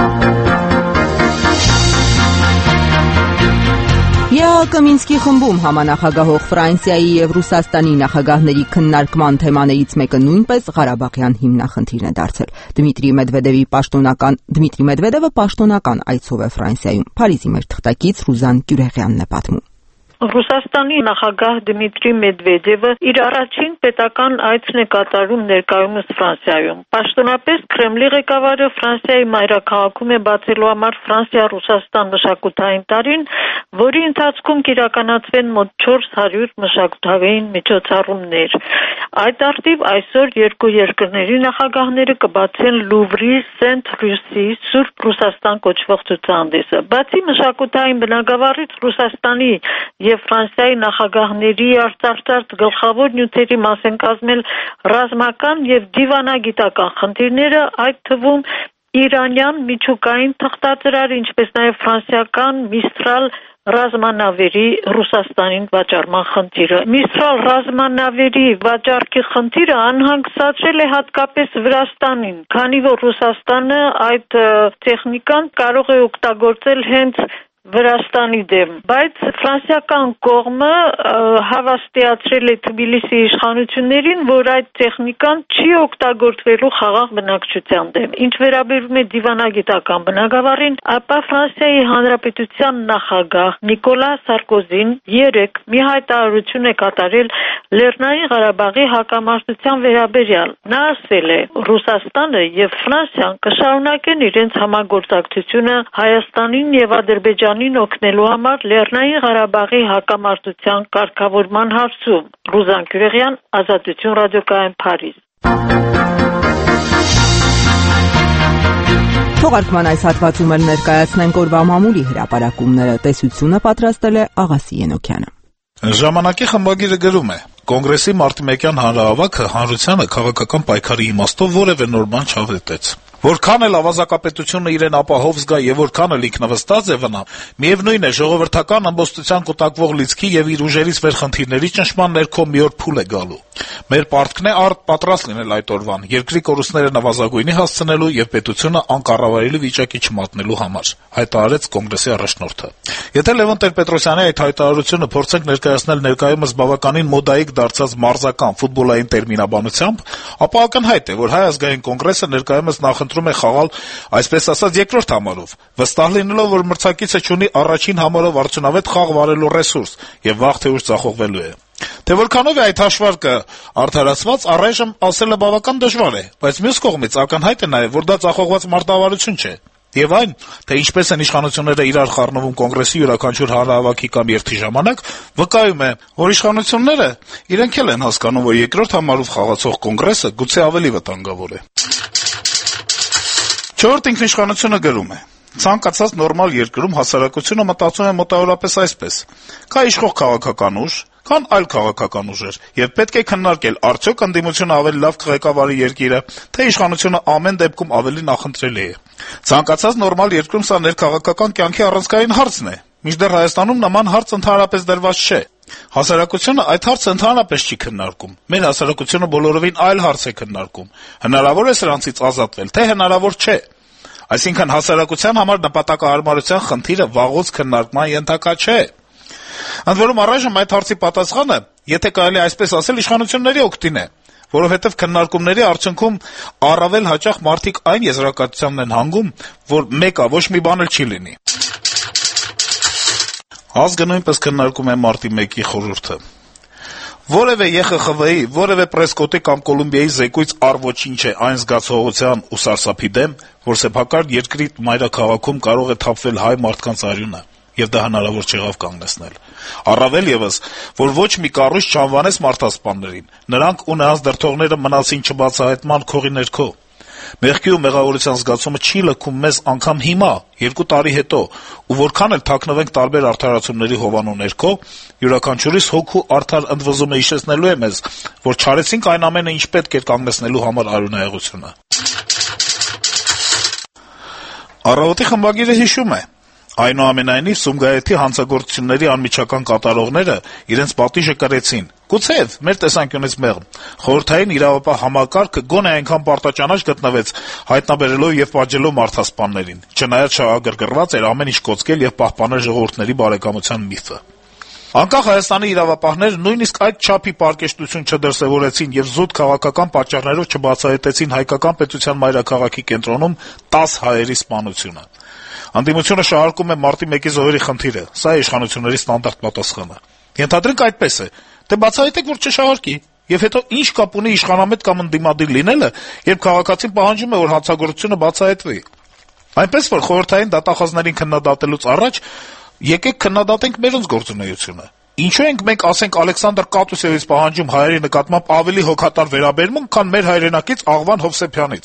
ԵԱՀԿ Մինսկի խմբում համանախագահող Ֆրանսիայի եւ Ռուսաստանի նախագահների քննարկման թեմաներից մեկը նույնպես Ղարաբաղյան հիմնախնդիրն է դարձել։ Դմիտրի Մեդվեդևը պաշտոնական այցով է Ֆրանսիայում։ Փարիզի մեր թղթակից Ռուզան Գյուրեղյանն է պատմում։ Ռուսաստանի նախագահ Դմիտրի Մեդվեդևը իր առաջին պետական այցն է կատարում ներկայումս Ֆրանսիայում։ Պաշտոնապես Կրեմլի ղեկավարը Ֆրանսիայի մայրաքաղաքում է բացելու համար Ֆրանսիա-Ռուսաստան մշակութային տարին, որի ընթացքում կիրականացվեն մոտ 400 մշակութային միջոցառումներ։ Այդ արդիվ այսօր երկու երկրների նախագահները կբացեն Լուվրի Սենթ-Լյուսի Սուրբ Ռուսաստան կոչվող ցուցահանդեսը։ Բացի մշակութային բնագավառից Ռուսաստանի եւ Ֆրանսիայի նախագահների արծարծած գլխավոր նյութերի մաս են կազմել ռազմական եւ դիվանագիտական խնդիրները, այդ թվում իրանյան միջուկային թղթածրար, ինչպես նաեւ ֆրանսիական Միստրալ ռազմանավերի Ռուսաստանին վաճառման խնդիրը։ Միստրալ ռազմանավերի վաճառքի խնդիրը անհանգստացրել է հատկապես Վրաստանին, քանի որ Ռուսաստանը այդ տեխնիկան կարող է օգտագործել հենց Վրաստանի դեմ, բայց ֆրանսիական կողմը հավաստիացրել է Թբիլիսի իշխանություններին, որ այդ տեխնիկան չի օգտագործվելու խաղաղ բնակչության դեմ։ Ինչ վերաբերում է դիվանագիտական բնագավառին, ապա Ֆրանսիայի Հանրապետության նախագահ Նիկոլա Սարկոզին երեկ մի հայտարարություն է կատարել Լեռնային Ղարաբաղի հակամարտության վերաբերյալ։ Նա ասել է. Ռուսաստանը եւ Ֆրանսիան կշարունակեն իրենց համագործակցությունը Հայաստանին եւ Ադրբեջանին օգնելու համար Լեռնային Ղարաբաղի հակամարտության կարգավորման հարցում։ Ռուզան Քյուրեղյան, Ազատություն ռադիոկայան, Փարիզ։ Թողարկման այս հատվածում էլ ներկայացնենք օրվա մամուլի հրապարակումները։ Տեսությունը պատրաստել է Աղասի Ենոքյանը։ Ժամանակի խմբագիրը գրում է. Կոնգրեսի մարտիմեկյան հանրահավաքը հանրությանը քաղաքական պայքարի իմաստով որևէ նոր բան չավետեց։ Որքան էլ ավազակապետությունը իրեն ապահով զգա եւ որքան էլ ինքնավստահ է վնա, միևնույն է ժողովրդական ամբողջությամբ կուտակվող լիցքի եւ իր ուժերից վեր խնդիրների ճնշման ներքո մի օր փուլ է գալու։ Մեր պարտքն է արդ պատրաստ լինել այդ օրվան, երկրի կորուստները նվազագույնի հասցնելու եւ պետությունը անկառավարելի վիճակի չմատնելու համար, հայտարարեց կոնգրեսի առաջնորդը։ Եթե Լևոն Տեր-Պետրոսյանի այդ հայտարարությունը փորձենք ներկայացնել ներկայումս բավականին մոդայիկ դարձած մարզական ֆուտբոլային տերմինաբանությամբ, ապա ակնհայտ է, որ Հայ ազգային կոնգրեսը ներկայումս նախընտրում է խաղալ, այսպես ասած, երկրորդ համարով, վստահ լինելով, որ մրցակիցը չունի առաջին համարով արդյունավետ խաղ վարելու ռեսուրս եւ վաղ թե ուշ ձախողվելու է։ Թե որքանով է այդ հաշվարկը արդարացված, առայժմ ասելը բավական դժվար է, բայց մյուս կողմից ակնհայտ է նաեւ, որ դա ձախողված մարտավարություն չէ։ Եվ այն, թե ինչպես են իշխանությունները իրար խառնվում կոնգրեսի յուրաքանչյուր հանրահավաքի կամ երթի ժամանակ, վկայում է, որ իշխանությունները իրենք էլ են հասկանում, որ երկրորդ համարով խաղացող կոնգրեսը գուցե ավելի վտանգավոր է։ Չորրորդ ինքնիշխանությունը գրում է. ցանկացած նորմալ երկրում հասարակությունը մտածում է մոտավորապես այսպես. կա իշխող քաղաքական ուժ, կան այլ քաղաքական ուժեր, եւ պետք է քննարկել արդյոք ընդդիմությունը ավելի լավ կղեկավարի երկիրը, թե իշխանությունը ամեն դեպքում ավելի նախընտրելի է։ Ցանկացած նորմալ երկրում սա ներքաղաքական կյանքի առանցքային հարցն է, մինչդեռ Հայաստանում նման հարց ընդհանրապես դրված չէ։ Հասարակությունը այդ հարցը ընդհանրապես չի քննարկում։ Մեր հասարակությունը բոլորովին այլ հարց է քննարկում. հնարավոր է սրանցից ազատվել, թե հնարավոր չէ։ Այսինքն հասարակության համար նպատակահարմարության խնդիրը վաղուց քննարկման ենթակա չէ։ Ընդ որում առայժմ այդ հարցի պատասխանը, եթե կարելի այսպես ասել, իշխանությունների օգտին է, որովհետև քննարկումների արդյունքում առավել հաճախ մարդիկ այն եզրակացությանն են հանգում, որ մեկը ոչ մի բան էլ չի լինի։ Ազգը նույնպես քննարկում է մարտի 1-ի խորհուրդը։ Որևէ ԵԽԽՎ-ի, որևէ պրեսկոտի կամ Կոլումբիայի զեկույց առ ոչինչ է այն զգացողության ու սարսափի դեմ, որ սեփական երկրի մայրաքաղաքում կարող է թափվել հայ մարդկանց արյունը, եւ դա հնարավոր չեղավ կանգնեցնել։ Առավել եւս, որ ոչ մի կառույց չանվանեց մարդասպաններին, նրանք ու նրանց դրդողները մնացին չբացահայտման քողի ներքո։ Մեղքի ու մեղավորության զգացումը չի լքում մեզ անգամ հիմա, 2 տարի հետո, ու որքան էլ թաքնվենք տարբեր արդարացումների հովանու ներքո, յուրաքանչյուրիս հոգու արդար ընդվզումը հիշեցնելու է մեզ, որ չարեցինք այն ամենը, ինչ պետք էր կանգնեցնելու համար արյունահեղությունը։ Առավոտի խմբագիրը հիշում է. այնուամենայնիվ Սումգայիթի հանցագործությունների անմիջական կատարողները իրենց պատիժը կրեցին, գուցեև մեր տեսանկյունից մեղմ։ Խորհրդային իրավապահ համակարգը գոնե այնքան պարտաճանաչ գտնվեց հայտնաբերելով եւ պատժելով մարդասպաններին, չնայած շահագրգռված էր ամեն ինչ կոծկել եւ պահպանել ժողովուրդների բարեկամության միֆը։ Անկախ Հայաստանի իրավապահները նույնիսկ այդ չափի պարկեշտություն չդրսևորեցին եւ զուտ քաղաքական պատճառներով չբացահայտեցին հայկական պետության մայրաքաղաքի կենտրոնում 10 հայերի սպանությունը։ Անդիմությունը շահարկում է մարտի 1-ի զոհերի խնդիրը, սա է իշխանությունների ստանդարտ պատասխանը։ Ենթադրենք այդպես է, դե բացահայտեք, որ չշահարկի, եւ հետո ինչ կապ ունի իշխանամետ կամ ընդդիմադիր լինելը, երբ քաղաքացին պահանջում է, որ հանցագործությունը բացահայտվի։ Այնպես որ խորհրդային դատախազներին քննադատելուց առաջ եկեք քննադատենք մերոնց գործունեությունը։ Ինչու ենք մենք, ասենք, Ալեքսանդր Կատուսևից պահանջում հայերի նկատմամբ ավելի հոգատար վերաբերմունք, քան մեր հայրենակից Աղվան Հովսեփյանից։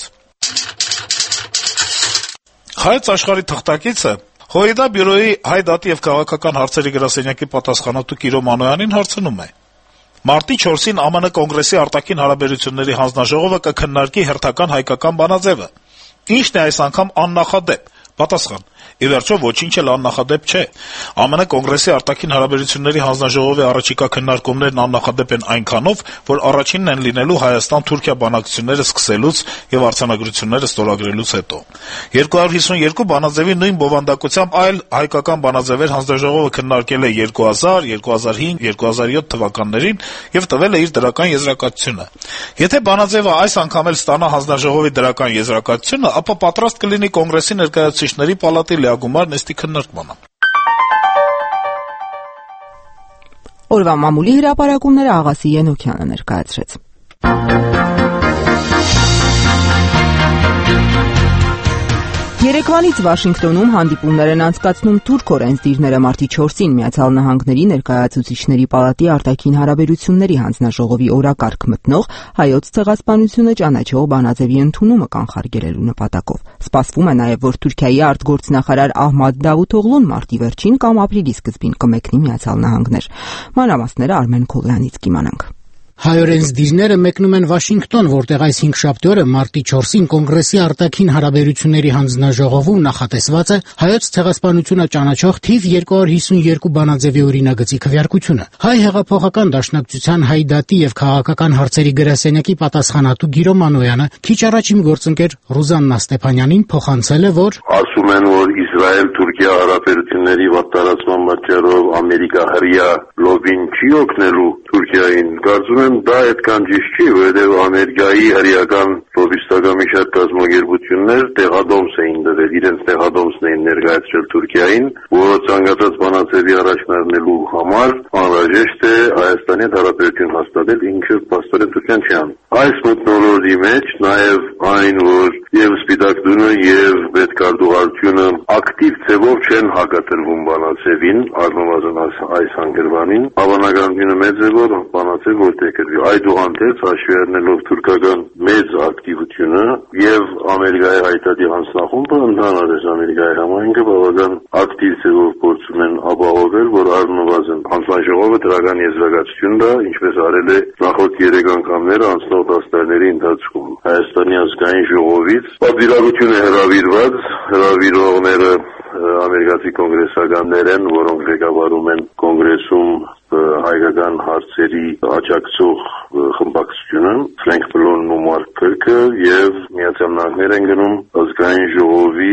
Հայոց աշխարհի թղթակիցը ՀՅԴ բյուրոյի հայ դատի եւ քաղաքական հարցերի գրասենյակի պատասխանատու Կիրո Մանոյանին հարցնում է. Մարտի 4-ին ԱՄՆ կոնգրեսի արտաքին հարաբերությունների հանձնաժողովը կքննարկի հերթական հայկական բանաձևը։ Ինչն է այս անգամ աննախադեպ, Պատասխան. ի վերջո ոչինչ էլ աննախադեպ չէ։ ԱՄՆ կոնգրեսի արտաքին հարաբերությունների հանձնաժողովի առաջիկա քննարկումներն աննախադեպ են այնքանով, որ առաջինն են լինելու Հայաստան-Թուրքիա բանակցությունները սկսելուց եւ արձանագրությունները ստորագրելուց հետո։ 252 բանաձեւի նույն բովանդակությամբ այլ հայկական բանաձեւեր հանձնաժողովը քննարկել է 2000, 2005, 2007 թվականներին եւ տվել է իր դրական եզրակացությունը։ Եթե բանաձեւը այս անգամ էլ ստանա հանձնաժողովի դրական եզրակացությունը, ապա պատրաստ կլինի կոնգրեսի ներկայացուցիչների պալատի լիագումար նիստի քննարկմանը։ Օրվա մամուլի հրապարակումները Աղասի Ենոքյանը ներկայացրեց։ Երեկվանից Վաշինգտոնում հանդիպումներ են անցկացնում թուրք օրենսդիրները մարտի 4-ին Միացյալ Նահանգների ներկայացուցիչների պալատի արտաքին հարաբերությունների հանձնաժողովի օրակարգ մտնող հայոց ցեղասպանությունը ճանաչող բանաձևի ընդունումը կանխարգելելու նպատակով։ Սպասվում է նաև, որ Թուրքիայի արտգործնախարար Ահմադ Դավութօղլուն մարտի վերջին կամ ապրիլի սկզբին կմեկնի Միացյալ Նահանգներ։ Մանրամասները Արմեն Քոլյանից կիմանանք։ Հայօրենսդիրները մեկնում են Վաշինգտոն, որտեղ այս 5-շաբթի օրը մարտի 4-ին կոնգրեսի արտաքին հարաբերությունների հանձնաժողովում նախատեսված է հայոց ցեղասպանությունը ճանաչող թիվ 252 բանաձևի օրինագծի քվեարկությունը։ Հայ հեղափոխական դաշնակցության Հայ դատի եւ քաղաքական հարցերի գրասենյակի պատասխանատու Գիրո Մանոյանը քիչ առաջ իմ գործընկեր Ռուզաննա Ստեփանյանին փոխանցել է, որ ասում են, որ Իսրայել-Թուրքիա հարաբերությունների վատթարացման պատճառով Ամերիկա հրյա լոբին չի օգնելու Թուրքիային։ Կարծում եմ դա այդքան ճիշտ չի, որովհետև Ամերիկայի հրեական լոբիստական մի շատ կազմակերպություններ տեղադոմս էին դրել, իրենց տեղադոմսն էին ներկայացրել Թուրքիային, որ ցանկացած բանաձևի առաջնարնելու համար անհրաժեշտ է Հայաստանի հետ հարաբերություն հաստատել, ինչը փաստորեն Թուրքիան չի անում։ Այս մթնոլորտի մեջ նաև այն, որ եւ Սպիտակ դունը եւ պետքարտուղարությունը ակտիվ ձևով չեն հակադրվում բանաձևին, առնվազն այս հանգրվանին, հավանականությունը մեծ է, որ բանաձև որտեղ կրվի։ Այդուհանդերձ հաշվի առնելով թուրքական մեծ ակտիվությունը եւ Ամերիկայի հայտարարի հանձնախումբը ընդհանրապես Ամերիկայի համայնքը բավական ակտիվ ձևով փորձում են ապահովել, որ առնվազն հանձնաժողովը դրական եզրակացություն տա, ինչպես արել է նախորդ 3 անգամները անցնող 10 տարիների ընթացքում։ Հայաստանի ազգային ժողովից պատվիրակություն է հրավիրված, հրավիրողները ամերիկացի կոնգրեսականներ են, որոնք ղեկավարում են կոնգրեսում հայկական հարցերի աջակցող խմբակցությունը, Ֆրենկ Բլոնն ու Մարկ Քըրքը եւ Միացյալ Նահանգներ են գնում ազգային ժողովի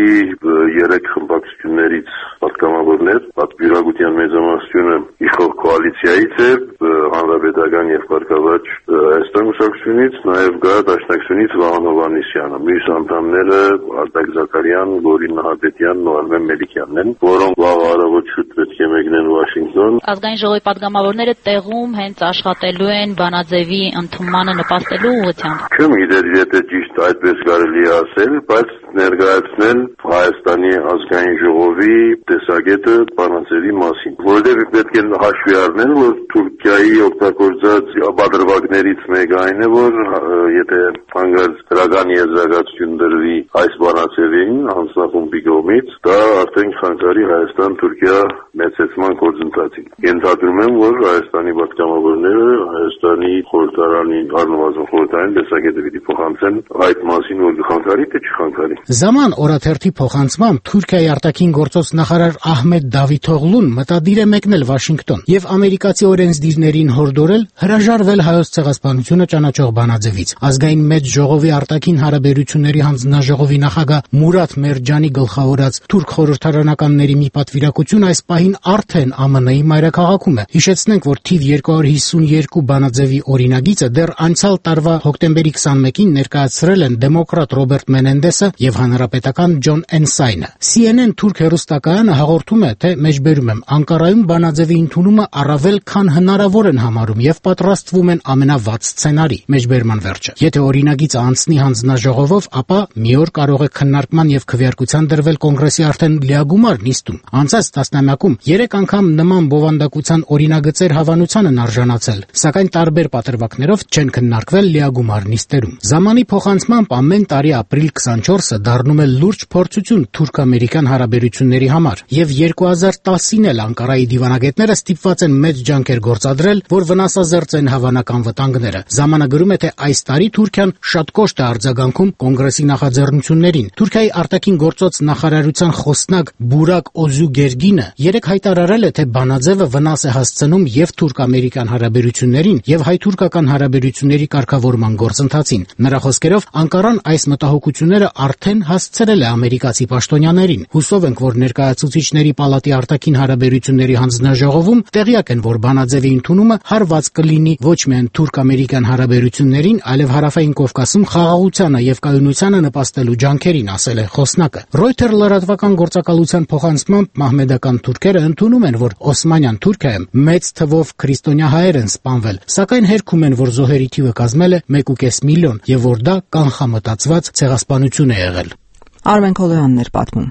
3 խմբակցություններից պատգամավորներ, պատվիրակության մեծամասնությունը իշխող կոալիցիայից է, հանրապետական եւ Բարգավաճ Հայաստան կուսակցությունից, նաեւ գա Դաշնակցությունից Վահան Հովհաննիսյանը, մյուս անդամները Արտակ Զաքարյան, Գորին Նահապետյանն ու Արմեն Մելիքյանն են, որոնք վաղ առավոտ շուտ պետք է մեկնեն Վաշինգտոն։ Ազգային ժողովի պատգամավորները տեղում հենց աշխատելու են բանաձևի ընդունմանը նպաստելու ուղղությամբ։ Չեմ գիտեր, եթե ճիշտ այդպես կարելի է ասել, բայց ներկայացնել Հայաստանի ազգային ժողովի տեսակետը բանաձևի մասին, որովհետև պետք է հաշվի առնել, որ Թուրքիայի օգտագործած բادرվակներից մեկը այն է, որ եթե հանգարց դրական եզրակացություն դրվի այս բանաձևին հանձնախումբի կողմից, դա արդեն խանգարի Հայաստան-Թուրքիա մեծեցման գործընթացին։ Ենթադրում եմ, որ Հայաստանի պատգամավորները Հայաստանի խորհրդարանի առնվազն խորհրդային տեսակետը պիտի փոխանցեն այդ մասին, որ կխանգարի թե չխանգարի։ Zaman օրաթերթի փոխանցմամբ Թուրքիայի արտաքին գործոց նախարար Ահմեդ Դավիթօղլուն մտադիր է մեկնել Վաշինգտոն եւ ամերիկացի օրենսդիրներին հորդորել հրաժարվել հայոց ցեղասպանությունը ճանաչող բանաձևից։ Ազգային մեծ ժողովի արտաքին հարաբերությունների հանձնաժողովի նախագահ Մուրադ Մերջանի գլխավորած թուրք խորհրդարանականների մի պատվիրակություն այս պահին արդեն ԱՄՆ-ի մայրաքաղաքում է։ Հիշեցնենք, որ թիվ 252 բանաձևի օրինագիծը դեռ անցյալ տարվա հոկտեմբերի 21-ին ներկայացրել են դեմոկրատ Ռոբերտ Մենենդեսը եւ հանրապետական Ջոն Էնսայնը։ CNN թուրք հեռուստակայանը հաղորդում է, թե մեջբերում եմ Անկարայում բանաձևի ընդունումը առավել քան հնարավոր են համարում եւ պատրաստվում են ամենավատ սցենարի։ Մեջբերման վերջը։ Եթե օրինագիծը անցնի հանձնաժողովով, ապա մի օր կարող է քննարկման եւ քվեարկության դրվել կոնգրեսի արդեն լիագումար նիստում։ Անցած տասնամյակում 3 անգամ նման բովանդակության օրինագծեր հավանության են արժանացել, սակայն տարբեր պատրվակներով չեն քննարկվել լիագումար նիստերում։ Ժամանի փոխանցման փոխանցմամբ ամեն տարի ապրիլ 24-ը դառնում է լուրջ փորձություն թուրք-ամերիկյան հարաբերությունների համար, եւ 2010-ին էլ Անկարայի դիվանագետները ստիպված են մեծ ջանքեր գործադրել, որ վնասազերծեն հավանական վտանգները։ Զամանը գրում է, թե այս տարի Թուրքիան շատ կոշտ է արձագանքում կոնգրեսի նախաձեռնություններին։ Թուրքիայի արտաքին գործոց նախարարության խոսնակ Բուրակ Օզուգերգինը երեկ հայտարարել է, թե բանաձևը վնաս է հասցնում եւ թուրք-ամերիկյան հարաբերություններին եւ հայ-թուրքական հարաբերությունների կարգավորման գործընթացին։ Նրա խոսքերով Անկարան այս մտահոգությունները արդեն հասցրել է ամերիկացի պաշտոնյաներին։ Հուսով ենք, որ ներկայացուցիչների պալատի արտաքին հարաբերությունների հանձնաժողովում տեղյակ են, որ բանաձևի ընդունումը հարված կլինի ոչ միայն թուրք-ամերիկյան հարաբերություններին, այլև Հարավային Կովկասում խաղաղությանը եւ կայունությանը նպաստելու ջանքերին, ասել է խոսնակը։ Reuters լրատվական գործակալության փոխանցմամբ մահմեդական թուրքերը ընդունում են, որ Օսմանյան Թուրքիայում մեծ թվով քրիստոնյա հայեր են սպանվել, սակայն հերքում են, որ զոհերի թիվը կազմել է 1.5 միլիոն եւ որ դա կանխամտածված ցեղասպանություն է եղել։ Արմեն Քոլոյանն էր պատմում։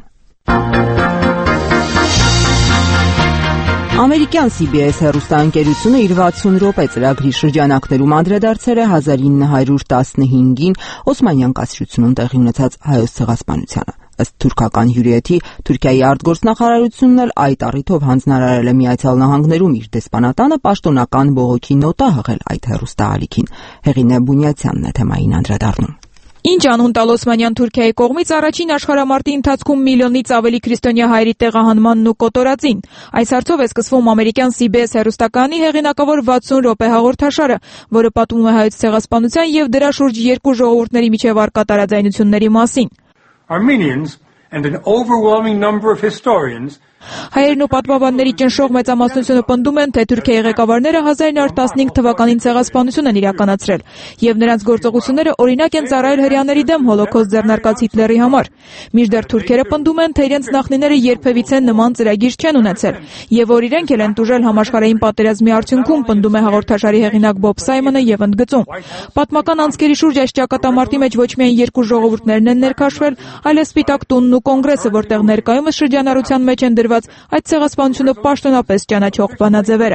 Ամերիկյան CBS հեռուստաընկերությունը իր 60 րոպե ծրագրի շրջանակներում անդրադարձել է 1915-ին Օսմանյան կայսրությունում տեղի ունեցած հայոց ցեղասպանությանը։ Ըստ թուրքական հյուրիեթի, Թուրքիայի արտգործնախարարությունն էլ այդ առիթով հանձնարարել է Միացյալ Նահանգներում իր դեսպանատանը պաշտոնական բողոքի նոտա հղել այդ հեռուստաալիքին։ Հեղինե Բունյացյանն է թեմային անդրադառնում։ Ինչ անուն տալ Օսմանյան Թուրքիայի կողմից առաջին աշխարհամարտի ընթացքում միլիոնից ավելի քրիստոնյա հայերի տեղահանմանն ու կոտորածին։ Այս հարցով է սկսվում ամերիկյան CBS հեռուստականի հեղինակավոր 60 րոպե հաղորդաշարը, որը պատմում է հայոց ցեղասպանության եւ դրա շուրջ երկու ժողովուրդների միջև առկա տարաձայնությունների մասին։ Armenians and an overwhelming number of historians Հայերն ու պատմաբանների ճնշող մեծամասնությունը պնդում են, թե Թուրքիայի ղեկավարները 1915 թվականին ցեղասպանություն են իրականացրել, եւ նրանց գործողությունները օրինակ են ծառայել հրեաների դեմ հոլոքոստ ձեռնարկած Հիտլերի համար։ Մինչդեռ թուրքերը պնդում են, թե իրենց նախնիները երբևիցե նման ծրագիր չեն ունեցել, եւ որ իրենք էլ են տուժել համաշխարհային պատերազմի արդյունքում, պնդում է հաղորդաշարի հեղինակ Բոբ Սայմոնը եւ ընդգծում։ Պատմական անցքերի շուրջ այս ճակատամարտի մեջ ոչ միայն երկու ժողովուրդներն են ներքաշվել, այլև Սպիտակ տունն ու կոնգրեսը, որտեղ ներկայումս շրջանառության մեջ են դրված այդ ցեղասպանությունը պաշտոնապես ճանաչող բանաձևերը։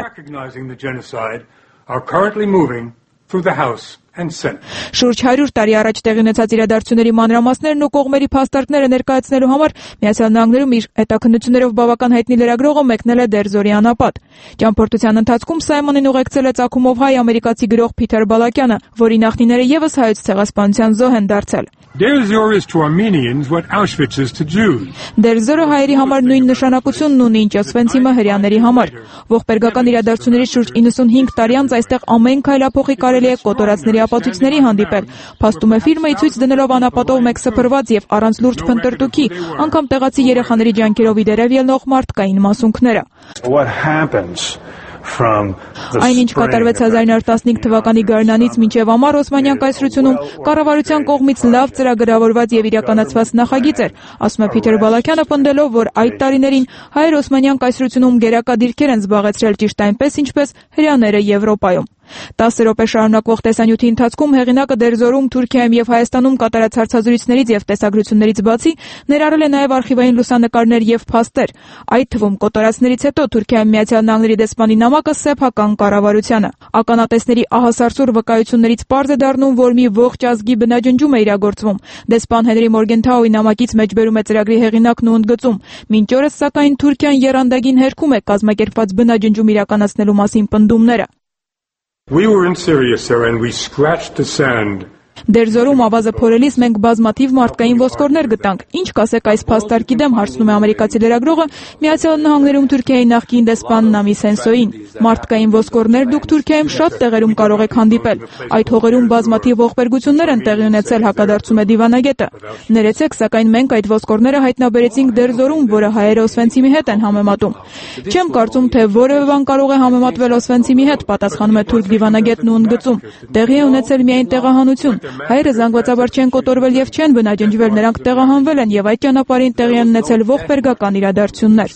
Շուրջ 100 տարի առաջ տեղի ունեցած իրադարձությունների մանրամասներն ու կողմերի փաստարկները ներկայացնելու համար Միացյալ Նահանգներում իր հետաքննություններով բավական հայտնի լրագրողը մեկնել է Դերզորի անապատ։ Ճամփորդության ընթացքում Սայմոնին ուղեկցել է ծագումով հայ ամերիկացի գրող Փիթեր Բալակյանը, որի նախնիները եւս հայոց ցեղասպանության զոհ են դարձել։ Derzor is to Armenians what Auschwitz is to Jews. Դերզորը հայերի համար նույն նշանակությունն ունի, ինչ Օսվենցիմը հրեաների համար։ Ողբերգական իրադարձությունների շուրջ 95 տարի անց այստեղ ամեն քայլափոխի կարելի է կոտորածների ապացույցների հանդիպել։ Փաստում է ֆիրմը ցույց դնելով անապատով մեկ սփռված եւ առանց լուրջ փնտրտուքի, անգամ տեղացի երեխաների ջանքերով իդերև ելնող մարդկային մասունքները։ Այնինչ կատարվեց 1915 թվականի գարնանից մինչև ամառ Օսմանյան կայսրությունում կառավարության կողմից լավ ծրագրավորված եւ իրականացված նախագիծ էր, ասում է Փիթեր Բալակյանը, պնդելով, որ այդ տարիներին հայեր Օսմանյան կայսրությունում գերակա դիրքեր են զբաղեցրել ճիշտ այնպես, ինչպես հրեաները Եվրոպայում։ 10 րոպե շարունակվող տեսանյութի ընթացքում հեղինակը Դերզորում, Թուրքիայում եւ Հայաստանում կատարած հարցազրույցներից եւ տեսագրություններից բացի ներառել է նաեւ արխիվային լուսանկարներ եւ փաստեր։ Այդ թվում կոտորածներից հետո Թուրքիայում Միացյալ Նահանգների դեսպանի նամակը սեփական կառավարությանը։ Ականատեսների ահասարսուր վկայություններից պարզ է դառնում, որ մի ողջ ազգի բնաջնջում է իրագործվում։ Դեսպան Հենրի Մորգենթաուի նամակից մեջբերում է ծրագրի հեղինակն ու ընդգծում. մինչ օրս սակայն Թուրքիան եռանդագին հերքում է կազմակերպված բնաջնջում իրականացնելու մասին պնդումները։ We were in Syria, sir, and we scratched the sand. Դերզորում ավազը փորելիս մենք բազմաթիվ մարդկային ոսկորներ գտանք։ Ինչ կասեք այս փաստարկի դեմ, հարցնում է ամերիկացի լրագրողը Միացյալ Նահանգներում Թուրքիայի նախկին դեսպան Նամի Սենսոին։ Մարդկային ոսկորներ դուք Թուրքիայում շատ տեղերում կարող եք հանդիպել։ Այդ հողերում բազմաթիվ ողբերգություններ են տեղի ունեցել, հակադարձում է դիվանագետը։ Ներեցեք, սակայն մենք այդ ոսկորները հայտնաբերեցինք Դերզորում, որը հայերը Օսվենցիմի հետ են համեմատում։ Չեմ կարծում, թե որևէ բան կարող է համեմատվել Օսվենցիմի հետ, պատասխանում է թուրք դիվանագետն ու ընդգծում. տեղի է ունեցել միայն տեղահանություն։ Հայերը զանգվածաբար չեն կոտորվել եւ չեն բնաջնջվել, նրանք տեղահանվել են եւ այդ ճանապարհին տեղի են ունեցել ողբերգական իրադարձություններ։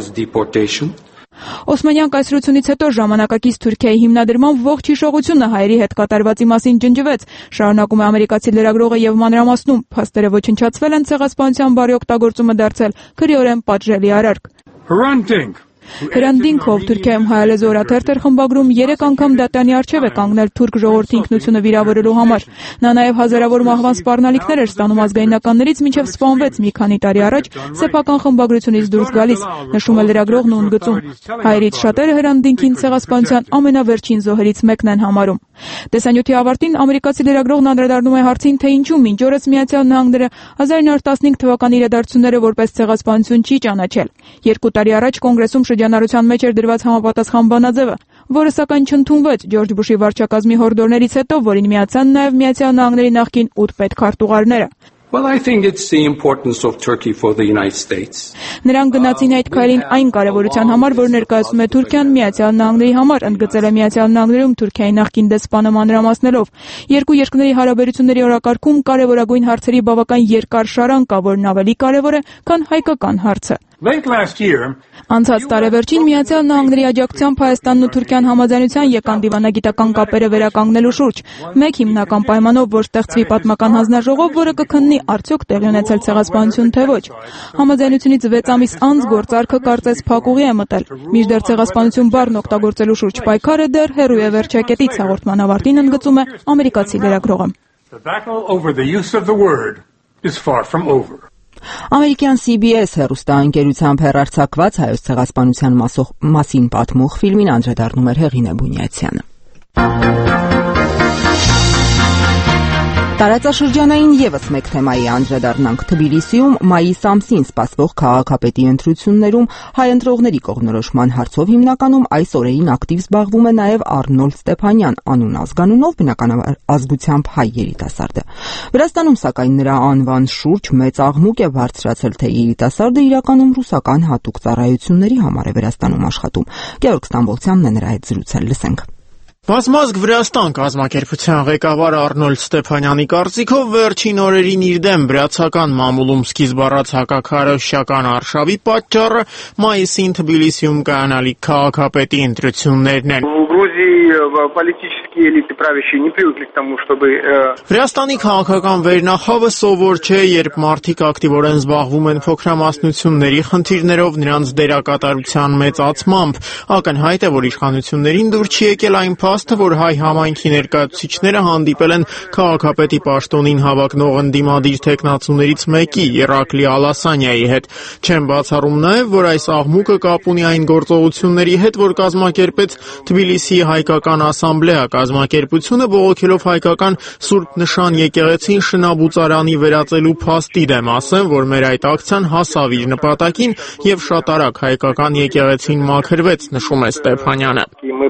Օսմանյան կայսրությունից հետո ժամանակակից Թուրքիայի հիմնադրման ողջ հիշողությունը հայերի հետ կատարվածի մասին ջնջվեց, շարունակում է ամերիկացի լրագրողը եւ մանրամասնում, փաստերը ոչնչացվել են, ցեղասպանության բարի օգտագործումը դարձել քրեորեն պատժելի արարք։ Հրանդինքով Թուրքիայում հայալեզու օրաթերթեր խմբագրում 3 անգամ դատանի առջև է կանգնել թուրք ժողովրդի ինքնությունը վիրավորելու համար։ Նա նաև հազարավոր մահվան սպառնալիքներ էր ստանում ազգայնականներից, մինչև սպանվեց մի քանի տարի առաջ սեփական խմբագրությունից դուրս գալիս, նշում է լրագրողն ու ընդգծում. Հայերից շատերը Հրանդինքին ցեղասպանության ամենավերջին զոհերից մեկն են համարում։ Տեսանյութի ավարտին ամերիկացի լրագրողն անդրադառնում է հարցին, թե ինչու մինչ օրս Միացյալ Նահանգները 1915 թվականի իրադարձությունները որպես ցեղասպանություն չի ճանաչել։ 2 տարի առաջ կոնգրեսում շրջանառության մեջ էր դրված համապատասխան բանաձևը, որը սակայն չընդունվեց Ջորջ Բուշի վարչակազմի հորդորներից հետո, որին միացան նաև Միացյալ Նահանգների նախկին 8 պետքարտուղարները։ Well, I think it's the importance of Turkey for the United States. Նրանք գնացին այդ քայլին այն կարևորության համար, որ ներկայացնում է Թուրքիան Միացյալ Նահանգների համար, ընդգծել է Միացյալ Նահանգներում Թուրքիայի նախկին դեսպանը մանրամասնելով։ Երկու երկրների հարաբերությունների օրակարգում կարևորագույն հարցերի բավական երկար շարան կա, որն ավելի կարևոր է, քան հայկական հարցը։ Անցած տարեվերջին Միացյալ Նահանգների աջակցությամբ Հայաստանն ու Թուրքիան համաձայնության եկան դիվանագիտական կապերը վերականգնելու շուրջ։ Մեկ հիմնական պայմանով, որ ստեղծվի պատմական հանձնաժողով, որը կքննի արդյոք տեղի ունեցել ցեղասպանություն թե ոչ։ Համաձայնությունից 6 ամիս անց գործարքը կարծես փակուղի է մտել։ Մինչդեռ ցեղասպանություն բառն օգտագործելու շուրջ պայքարը դեռ հեռու է վերջակետից, հաղորդման ավարտին ընդգծում է ամերիկացի լրագրողը։ Ամերիկյան CBS հեռուստաընկերությամբ հեռարձակված հայոց ցեղասպանության մասին պատմող ֆիլմին անդրադառնում էր Հեղինե Բունյացյանը։ Տարածաշրջանային եւս մեկ թեմայի անդրադառնանք Թբիլիսիում մայիս ամսին սպասվող քաղաքապետի ընտրություններում հայ ընտրողների կողմնորոշման հարցով հիմնականում այս օրերին ակտիվ զբաղվում է նաև Արնոլդ Ստեփանյան անուն ազգանունով, բնականաբար ազգությամբ հայ երիտասարդը։ Վրաստանում սակայն նրա անվան շուրջ մեծ աղմուկ է բարձրացել, թե երիտասարդը իրականում ռուսական հատուկ ծառայությունների համար է Վրաստանում աշխատում։ Գեորգ Ստամբոլցյանն է նրա հետ զրուցել, լսենք։ Բազմազգ Վրաստան կազմակերպության ղեկավար Արնոլդ Ստեփանյանի կարծիքով վերջին օրերին իր դեմ վրացական մամուլում սկիզբ առած հակաքարոզչական արշավի պատճառը մայիսին Թբիլիսիում կայանալիք քաղաքապետի ընտրություններն են։ Վրաստանի քաղաքական վերնախավը սովոր չէ, երբ մարդիկ ակտիվորեն զբաղվում են փոքրամասնությունների խնդիրներով, նրանց դերակատարության մեծացմամբ։ Ակնհայտ է, որ իշխանություններին դուր չի եկել այն փաստը, որ հայ համայնքի ներկայացուցիչները հանդիպել են քաղաքապետի պաշտոնին հավակնող ընդդիմադիր թեկնածուներից մեկի, Երակլի Ալասանյայի հետ։ Չեն բացառում նաև, որ այս աղմուկը կապ ունի այն գործողությունների հետ, որ կազմակերպեց Թբիլիսիի հայկական ասամբլեա կազմակերպությունը, բողոքելով հայկական Սուրբ Նշան եկեղեցին շնաբուծարանի վերածելու փաստի դեմ, ասեն, որ մեր այդ ակցիան հասավ իր նպատակին եւ շատ արագ հայկական եկեղեցին մաքրվեց, նշում է Ստեփանյանը։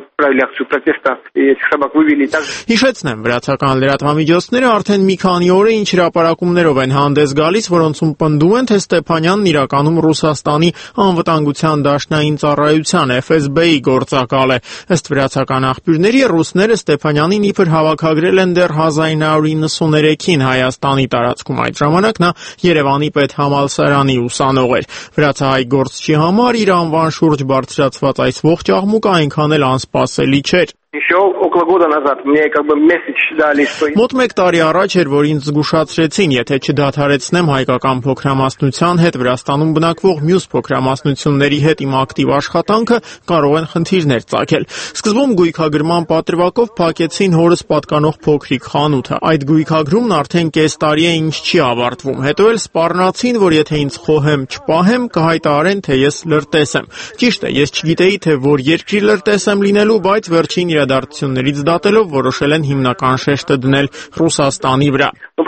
Հիշեցնեմ, վրացական լրատվամիջոցները արդեն մի քանի օր է ինչ հրապարակումներով են հանդես գալիս, որոնցում պնդում են, թե Ստեփանյանն իրականում Ռուսաստանի անվտանգության դաշնային ծառայության FSB-ի գործակալ է։ Ըստ վրացական աղբյուրների, ռուսները Ստեփանյանին իբր հավաքագրել են դեռ 1993-ին Հայաստանի տարածքում։ Այդ ժամանակ նա Երևանի պետհամալսարանի ուսանող էր։ Վրացահայ գործչի համար իր անվան շուրջ բարձրացված այս ողջ աղմուկը այնքան էլ անսպասելի չէր։ Մոտ մեկ տարի առաջ էր, որ ինձ զգուշացրեցին, եթե չդադարեցնեմ հայկական փոքրամասնության հետ Վրաստանում բնակվող մյուս փոքրամասնությունների հետ իմ ակտիվ աշխատանքը, կարող են խնդիրներ ծագել։ Սկզբում գույքագրման պատրվակով փակեցին հորս պատկանող փոքրիկ խանութը։ Այդ գույքագրումն արդեն կես տարի է ինչ չի ավարտվում։ Հետո էլ սպառնացին, որ եթե ինձ խոհեմ չպահեմ, կհայտարարեն, թե ես լրտես եմ։ Ճիշտ է, ես չգիտեի, թե որ երկրի լրտես եմ լինելու, բայց վերջին իրադարձություններից դատելով որոշել են հիմնական շեշտը դնել Ռուսաստանի վրա։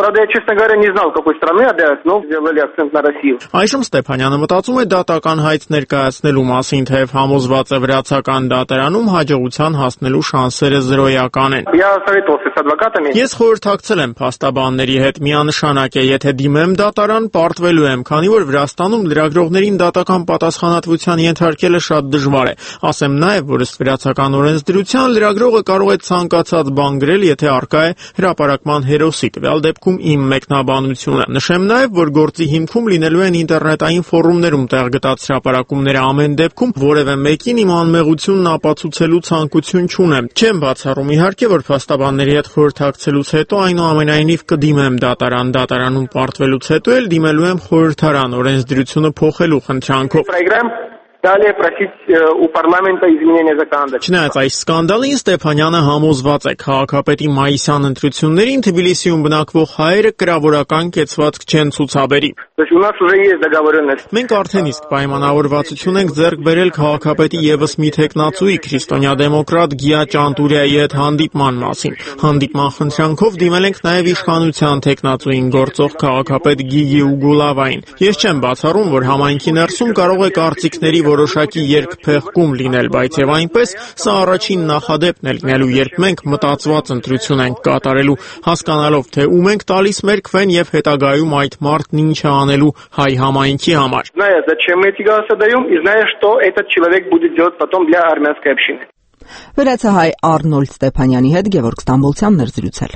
Այժմ Ստեփանյանը մտածում է դատական հայտ ներկայացնելու մասին, թեև համոզված է վրացական դատարանում հաջողության հասնելու շանսերը զրոյական են։ Ես խորհրդակցել եմ փաստաբանների հետ, միանշանակ է, եթե դիմեմ դատարան, պարտվելու եմ, քանի որ Վրաստանում լրագրողներին դատական պատասխանատվության ենթարկելը շատ դժվար է։ Ասեմ նաև, որ ըստ վրացական օրենսդրության լրագրողը կարող է ցանկացած բան գրել, եթե առկա է հրապարակման հերոսի, տվյալ դեպքում իմ մեկնաբանությունը։ Նշեմ նաև, որ գործի հիմքում լինելու են ինտերնետային ֆորումներում տեղգտած հրապարակումները, ամեն դեպքում որևէ մեկին իմ անմեղությունն ապացուցելու ցանկություն չունեմ։ Չեմ բացառում իհարկե, որ փաստաբանների հետ խորհրդակցելուց հետո այնուամենայնիվ կդիմեմ դատարան, դատարանում պարտվելուց հետո էլ դիմելու եմ խորհրդարան օրենսդրությունը փոխելու խնդրանքով։ Далее просить у парламента изменения законодательства. Չնայած այս սկանդալին Ստեփանյանը համոզված է քաղաքապետի մայիսյան ընտրություններին Թբիլիսիում բնակվող հայերը կրավորական կեցվածք չեն ցուցաբերի։ То есть у нас уже есть договоренность. Մենք արդեն իսկ պայմանավորվածություն ենք ձեռք բերել քաղաքապետի եւս մի տեխնացուի քրիստոնյա-դեմոկրատ Գիա Ճանտուրիայի հետ հանդիպման մասին։ Հանդիպման խնդրանքով դիմել ենք նաեւ իշխանության տեխնացուին գործող քաղաքապետ Գիգի Ուգուլավային։ Ես չեմ բացառում, որ համայնքի ներսում կարող է կարծիքների որոշակի երկփեղկում լինել, բայց եւ այնպես սա առաջին նախադեպն է լինելու, երբ մենք մտածված ընտրություն ենք կատարելու, հասկանալով թե ում ենք տալիս մեր քվեն եւ հետագայում այդ մարդն ինչ է անելու հայ համայնքի համար։ Зная, зачем мы эти голоса даем, и зная, что этот человек будет делать потом для армянской общины. Վերացահայ Արնոլդ Ստեփանյանի հետ Գևորգ Ստամբոլցյանն էր զրուցել։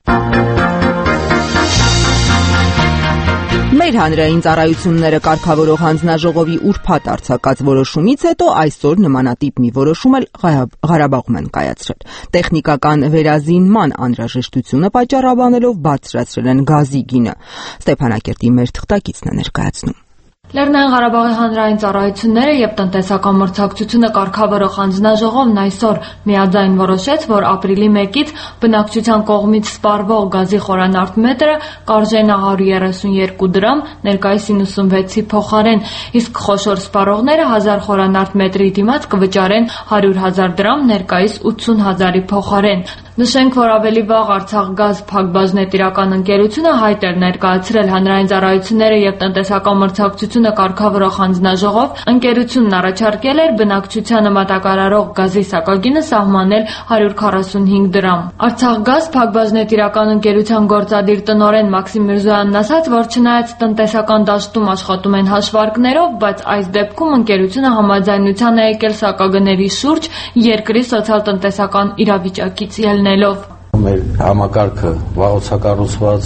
Մեր հանրային ծառայությունները կարգավորող հանձնաժողովի ուրբաթ արձակած որոշումից հետո այսօր նմանատիպ մի որոշում էլ Ղարաբաղում են կայացրել։ Տեխնիկական վերազինման անհրաժեշտությունը պատճառաբանելով բարձրացրել են գազի գինը։ Ստեփանակերտի մեր թղթակիցն է ներկայացնում։ Լեռնային Ղարաբաղի հանրային ծառայությունները եւ տնտեսական մրցակցությունը կարգավորող հանձնաժողովն այսօր միաձայն որոշեց, որ ապրիլի 1-ից բնակչության կողմից սպառվող գազի խորանարդ մետրը կարժենա 132 դրամ, ներկայիս 96-ի փոխարեն, իսկ խոշոր սպառողները 1000 խորանարդ մետրի դիմաց կվճարեն 100,000 դրամ, ներկայիս 80,000-ի փոխարեն։ Նշենք, որ ավելի վաղ Արցախգազ Փակbaşնետիրական ընկերությունը հայտ էր ներկայացրել հանրային ծառայությունները եւ տնտեսական մրցակցությունը կարգավորող հանձնաժողով, ընկերությունն առաջարկել էր բնակչությանը մատակարարող գազի սակագինը սահմանել 145 դրամ։ Արցախգազ Փակbaşնետիրական ընկերության գործադիր տնօրեն Մաքսիմ Միրզոյանն ասաց, որ չնայած տնտեսական դաշտում աշխատում են հաշվարկներով, բայց այս դեպքում ընկերությունը համաձայնության է եկել սակագների շուրջ երկրի սոցիալ-տնտեսական իրավիճակից ելնելով։ Մեր համակարգը վաղոցակառուցված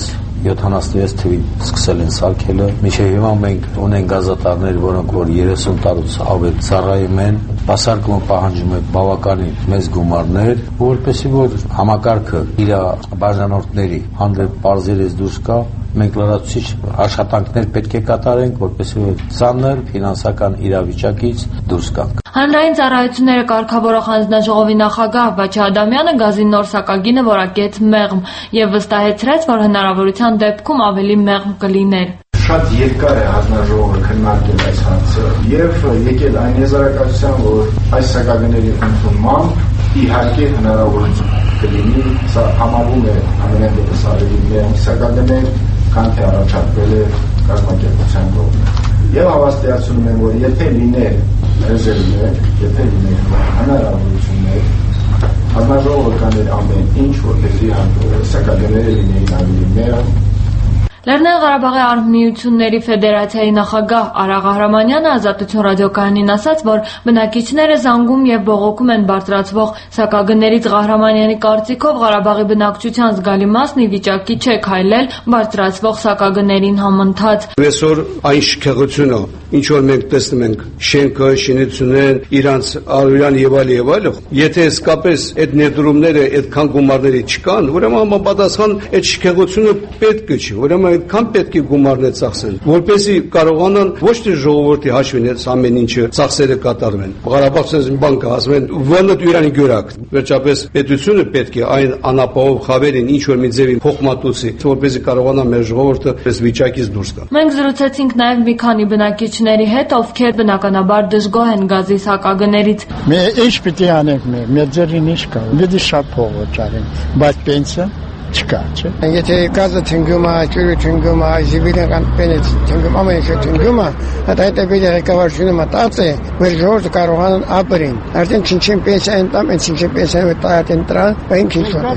76 թվին սկսել են սարքելը։ Մինչև հիմա մենք ունենք գազատարներ, որոնք որ 30 տարուց ավել ծառայում են։ Բասարկումը պահանջում է բավականին մեծ գումարներ, որպեսզի որ համակարգը իր բաժանորդների հանդեպ բարձրից դուրս գա, մենք լրացուցիչ աշխատանքներ պետք է կատարենք, որպեսզի որ ծանր ֆինանսական իրավիճակից դուրս գանք։ Հանրային ծառայությունները կարգավորող հանձնաժողովի նախագահ Բաչա Ադամյանը գազի նոր սակագինը որակեց մեղմ եւ վստահեցրեց, որ հնարավորության դեպքում ավելի մեղմ կլիներ։ Շատ երկար է հանձնաժողովը քննարկել այս հարցը եւ եկել այն եզրակացության, որ այս սակագների ընդունմամբ իհարկե հնարավորություն կլինի, սա համարվում է ամենայն դեպս ավելի մեղմ սակագներ, քան թե առաջարկվել է կազմակերպության կողմից։ Եվ հավաստիացնում եմ, որ եթե լիներ ռեզերվներ, եթե լիներ հնարավորություններ, հանձնաժողովը կաներ ամեն ինչ, որպեսզի սակագները լինեին ավելի մեղմ։ Լեռնային Ղարաբաղի արհմիությունների ֆեդերացիայի նախագահ Արա Ղահրամանյանը Ազատություն ռադիոկայանին ասաց, որ բնակիչները զանգում եւ բողոքում են բարձրացվող սակագներից։ Ղահրամանյանի կարծիքով Ղարաբաղի բնակչության զգալի մասն ի վիճակի չէ քայլել բարձրացվող սակագներին համընթաց։ Այսօր այն շքեղությունը, ինչ որ մենք տեսնում ենք, շենքը, շինություններ, իրանց արյուն եւ այլն, եթե իսկապես այդ ներդրումները այդքան գումարների չկան, ուրեմն համապատասխան այդ շքեղությունը պետք է չի, ուրեմն այդքան պետք է գումարներ ծախսել, որպեսզի կարողանան ոչ թե ժողովրդի հաշվին այս ամեն ինչը ծախսերը կատարվեն։ Ղարաբաղցիներս մի բան կասում են, ո՞նդ Իրանի գյուրակ։ Վերջապես պետությունը պետք է այն անապահով խավերին ինչ որ մի ձևի փոխմատուցի, որպեսզի կարողանա մեր ժողովուրդը այս վիճակից դուրս գա։ Մենք զրուցեցինք նաև մի քանի բնակիչների հետ, ովքեր բնականաբար դժգոհ են գազի սակագներից։ Մենք ինչ պիտի անենք, մեր ձեռին ինչ կա։ Դե շատ փող վճարենք, բայց պենսիա չկա, չէ՞։ Եթե գազը թնգում է, ջուրը թնգում է, զիվիլական պենից թնգում, ամեն ինչ թնգում է, դա պետք է ղեկավարությունը մտածի, որ ժողովուրդը կարողանան ապրեն։ Արդեն ինչ-ինչ պենսիա են տամ, ինչ-ինչ պենսիա են տայատեն տրան, բայց ինչ է։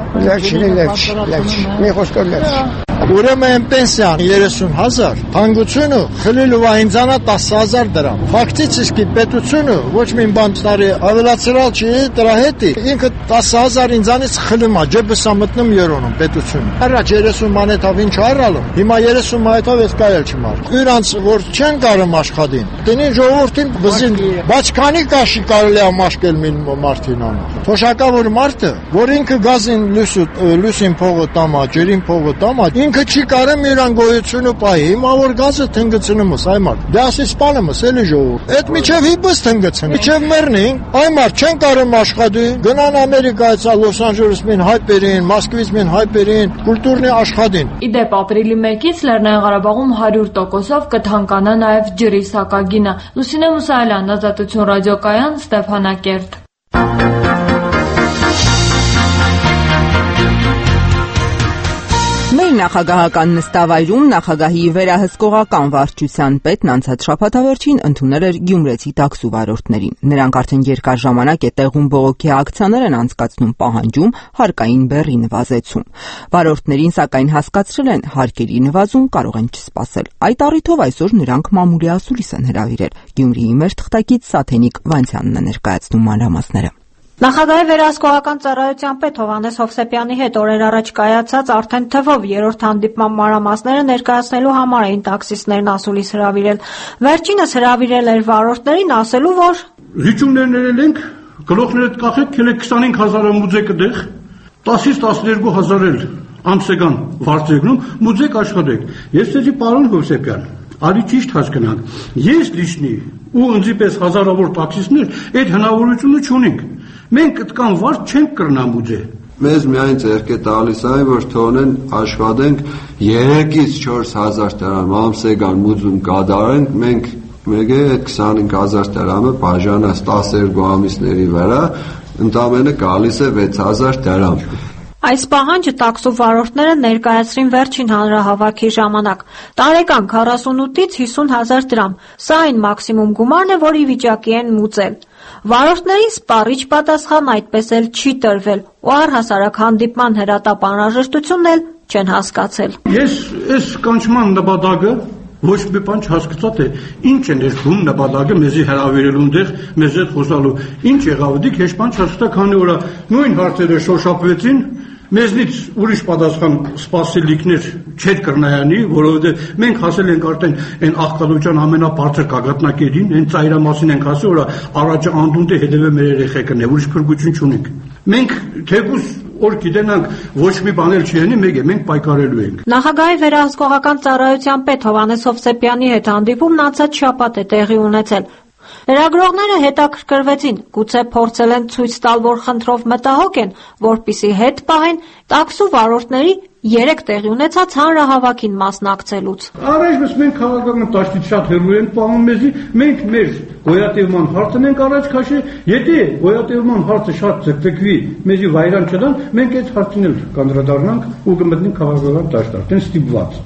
Լավ, մի խոսքով լավ։ Ուրեմն պենսիան 30,000, հանգությունը խլելու այնձանա 10,000 դրամ։ Ֆակտիցիսկի պետությունը ոչ մի բան տարի ավելացրալ չի դրա հետի։ Ինքը 10,000 ինձանից խլում է, ջեբս մտնում երոնում պետությունը։ Առաջ 30 մանետով ինչ առալու։ Հիմա 30 մանետով էս կայել չմար։ Իրանց որ չեն կարում աշխատին։ Տնին ժողովրդին բզին, բայց քանի կաշի կարելի է մաշկել մին մարդին անում։ Թոշակավոր մարդը, որ ինքը գազին լուսին փողը տամա, ջերին փողը տամա, ինքը ինքը չի կարեմ իրան գոյությունը պահի։ Հիմա որ գազը թնգցնումս այ մարդ։ Դե ասի սպանումս էլի ժողովուրդ։ Այդ միջև հիբս թնգցն։ Միջև մեռնին, այ մարդ չեն կարեմ աշխատի։ Գնան Ամերիկայից, Լոս Անջելես մեն հայպերին, Մոսկվից մեն հայպերին, կուլտուրնի աշխատին։ Իդեպ ապրիլի 1-ից Լեռնային Ղարաբաղում 100%-ով կթանկանա նաև ջրի սակագինը։ Լուսինե Մուսայելյան, Ազատություն ռադիոկայան, Ստեփանակերտ։ Մեր նախագահական նստավայրում նախագահի վերահսկողական վարչության պետն անցած շաբաթավերջին ընդունել էր գյումրեցի տաքսու վարորդներին։ Նրանք արդեն երկար ժամանակ է տեղում բողոքի ակցիաներ են անցկացնում պահանջում հարկային բեռի նվազեցում։ Վարորդներին սակայն հասկացրել են հարկերի նվազում կարող են չսպասել։ Այդ առիթով այսօր նրանք մամուլի ասուլիս են հրավիրել։ Գյումրիի մեր թղթակից Սաթենիկ Վանցյանն է ներկայացնում մանրամասները։ Նախագահի վերահսկողական ծառայության պետ Հովհաննես Հովսեփյանի հետ օրեր առաջ կայացած արդեն թվով երրորդ հանդիպման մանրամասները ներկայացնելու համար էին տաքսիստներն ասուլիս հրավիրել։ Վերջինս հրավիրել էր վարորդներին ասելու, որ Լիճումներ ներել ենք, գլոխներդ կախեք, քելեք 25000-ը մուձեկ դեղ, 10-ից 12000 էլ ամսեգան վարձեգնում, մուձեկ աշխատեք։ Ես ասեցի պարոն Հովսեփյան, արի ճիշտ հասկանանք։ Ես լիճնի ու ընձիպես հազարավոր տաքսիստներ այդ հնարավորությունը չունենք։ Մենք այդքան վարձ չենք կրնամ ուզե։ Մեզ միայն ձեռք է տալիս այն, որ թողնեն աշխատենք 3-ից 4000 դրամ ամսեգան մուծում կատարենք, մենք մեկ է այդ 25000 դրամը բաժանած 12 ամիսների վրա ընդամենը գալիս է 6000 դրամ։ Այս պահանջը տաքսու վարորդները ներկայացրին վերջին հանրահավաքի ժամանակ։ Տարեկան 48-ից 50,000 դրամ։ Սա այն մաքսիմում գումարն է, որ ի վիճակի են մուծել։ Վարորդների սպառիչ պատասխան այդպես էլ չի տրվել, ու առհասարակ հանդիպման հրատապ անհրաժեշտությունն էլ չեն հասկացել։ Ես այս կանչման նպատակը ոչ մի բան չհասկացա, թե ինչ է ներկում նպատակը մեզի հրավիրելուն դեղ մեզ հետ խոսալու։ Ինչ եղավ, դիք հեչ բան չհասկացա, քանի որ նույն հարցերը շոշափվեցին, մեզնից ուրիշ պատասխան սպասելիքներ չէր կրնայանի, որովհետև մենք հասել ենք արդեն այն աղքատության ամենաբարձր գագաթնակետին, այն ծայրամասին ենք հասել, որ առաջը անդունդը հետևը մեր երեխեքն է, ուրիշ փրկություն չունենք։ Մենք թեկուզ որ գիտենանք ոչ մի բան էլ չի անի, մեկ է մենք պայքարելու ենք։ Նախագահի վերահսկողական ծառայության պետ Հովհաննես Հովսեփյանի հետ հանդիպումն անցած շաբաթ է տեղի ունեցել։ Լրագրողները հետաքրքրվեցին, գուցե փորձել են ցույց տալ, որ խնդրով մտահոգ են, որպիսի հետ պահեն տաքսու վարորդների 3 տեղի ունեցած հանրահավաքին մասնակցելուց։ Առաջ մենք քաղաքական դաշտից շատ հեռու ենք պահում մեզի, մենք մեր գոյատևման հարցն ենք առաջ քաշել, եթե գոյատևման հարցը շատ ձգտվի, մեզի վայրան չդան, մենք այդ հարցին էլ կանդրադառնանք ու կմտնենք քաղաքական դաշտ, արդեն ստիպված։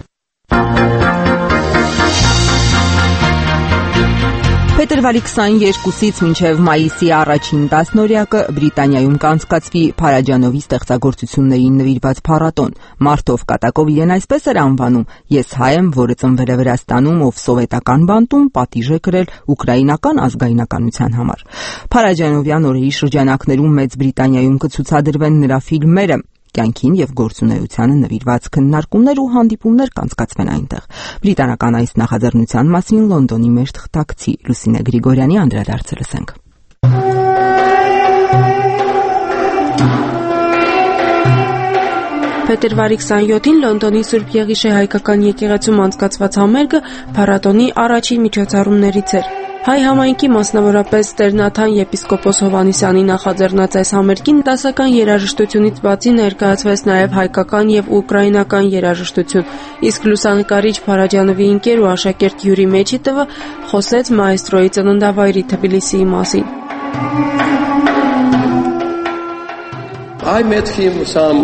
Փետրվարի 22-ից մինչև մայիսի առաջին տասնօրյակը Բրիտանիայում կանցկացվի Փարաջանովի ստեղծագործություններին նվիրված փառատոն։ Մարտով կատակով իրեն այսպես էր անվանում. «Ես հայ եմ, որը ծնվել է Վրաստանում, ով սովետական բանտում պատիժ է կրել ուկրաինական ազգայնականության համար»։ Փարաջանովյան օրերի շրջանակներում Մեծ Բրիտանիայում կցուցադրվեն նրա ֆիլմերը։ Կյանքին եւ գործունեությանը նվիրված քննարկումներ ու հանդիպումներ կանցկացվեն այնտեղ։ Բրիտանական այս նախաձեռնության մասին Լոնդոնի մեր թղթակցի Լուսինե Գրիգորյանի անդրադարձը լսենք։ Փետրվարի 27-ին Լոնդոնի Սուրբ Եղիշե հայկական եկեղեցում անցկացված համերգը փառատոնի առաջին միջոցառումներից էր։ Հայ համայնքի մասնավորապես Տեր-Նաթան եպիսկոպոս Հովհաննիսյանի նախաձեռնած այս համերգին դասական երաժշտությունից բացի ներկայացվեց նաև հայկական եւ ուկրաինական երաժշտություն, իսկ լուսանկարիչ Փարաջանովի ընկեր ու աշակերտ Յուրի Մեչիտովը խոսեց մաեստրոյի ծննդավայրի Թբիլիսիի մասին։ I met him some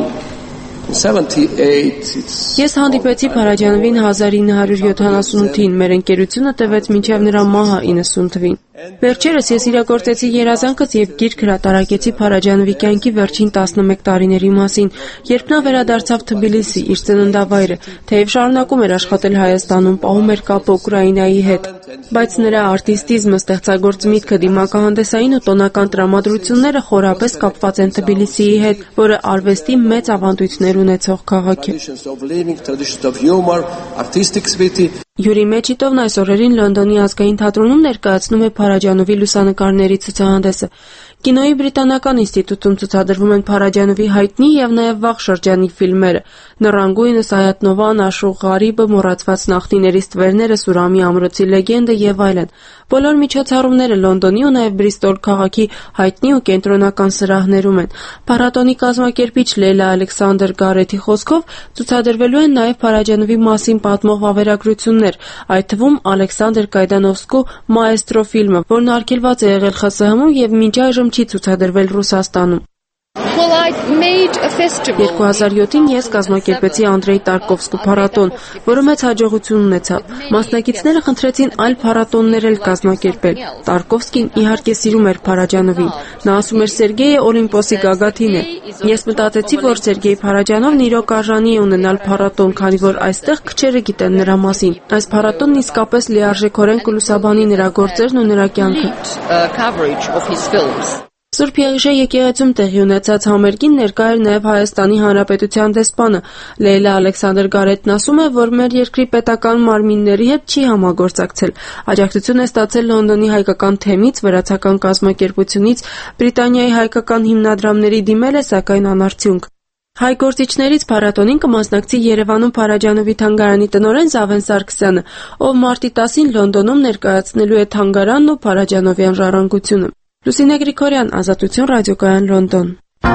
78. Ես հանդիպեցի Փարաջանովին 1978-ին, մեր ընկերությունը տևեց մինչև նրա մահը 90 թվին։ Վերջերս ես իրագործեցի երազանքս եւ գիրք հրատարակեցի Փարաջանովի կյանքի վերջին 11 տարիների մասին, երբ նա վերադարձավ Թբիլիսի, իր ծննդավայրը, թեև շարունակում էր աշխատել Հայաստանում, պահում էր կապը Ուկրաինայի հետ, բայց նրա արտիստիզմը, ստեղծագործ միտքը, դիմակահանդեսային ու տոնական տրամադրությունները խորապես կապված են Թբիլիսիի հետ, որը արվեստի մեծ ավանդույթներ ունեցող քաղաք է։ Յուրի Մեջիտովն այս օրերին Լոնդոնի ազգային թատրոնում ներկայացնում է Փարաջանովի լուսանկարների ցուցահանդեսը։ Կինոյի բրիտանական ինստիտուտում ցուցադրվում են Փարաջանովի հայտնի եւ նաեւ վաղ շրջանի ֆիլմերը՝ Նռանգույնը, Սայաթնովան, Աշուղ Ղարիբը, Մոռացված նախնիների ստվերները, Սուրամի ամրոցի լեգենդը եւ այլն։ Բոլոր միջոցառումները Լոնդոնի ու նաեւ Բրիստոլ քաղաքի հայտնի ու կենտրոնական սրահներում են։ Փառատոնի կազմակերպիչ Լեյլա Ալեքսանդր Գարեթի խոսքով ցուցադրվելու են նաեւ Փարաջանովի մասին պատմող վավերագրություններ, այդ թվում Ալեքսանդր Կայդանովսկու «Մաեստրո» ֆիլմը, որն արգելված է եղել ԽՍՀՄ-ում եւ մինչ այժմ չի ցուցադրվել Ռուսաստանում։ 2007-ին ես կազմակերպեցի Անդրեյ Տարկովսկու փառատոն, որը մեծ հաջողություն ունեցավ։ Մասնակիցները խնդրեցին այլ փառատոններ էլ կազմակերպել։ Տարկովսկին իհարկե սիրում էր Փարաջանովին։ Նա ասում էր Սերգեյը Օլիմպոսի գագաթին է։ Ես մտածեցի, որ Սերգեյ Փարաջանովն իրոք արժանի է ունենալ փառատոն, քանի որ այստեղ քչերը գիտեն նրա մասին։ Այս փառատոնն իսկապես լիարժեքորեն կլուսաբանի նրա գործերն ու նրա կյանքը։ Սուրբ Եղիշե եկեղեցում տեղի ունեցած համերգին ներկա էր նաև Հայաստանի Հանրապետության դեսպանը։ Լեյլա Ալեքսանդր Գարետն ասում է, որ մեր երկրի պետական մարմինների հետ չի համագործակցել։ Աջակցություն է ստացել Լոնդոնի հայկական թեմից, վրացական կազմակերպությունից, Բրիտանիայի հայկական հիմնադրամների դիմել է, սակայն անարդյունք։ Հայ գործիչներից փառատոնին կմասնակցի Երևանում Փարաջանովի թանգարանի տնօրեն Զավեն Սարգսյանը, ով մարտի 10-ին Լոնդոնում ներկայացնելու է թանգարանն ու Փարաջանովյան ժառանգությունը։ Լուսինե Գրիգորյան, Ազատություն ռադիոկայան, Լոնդոն։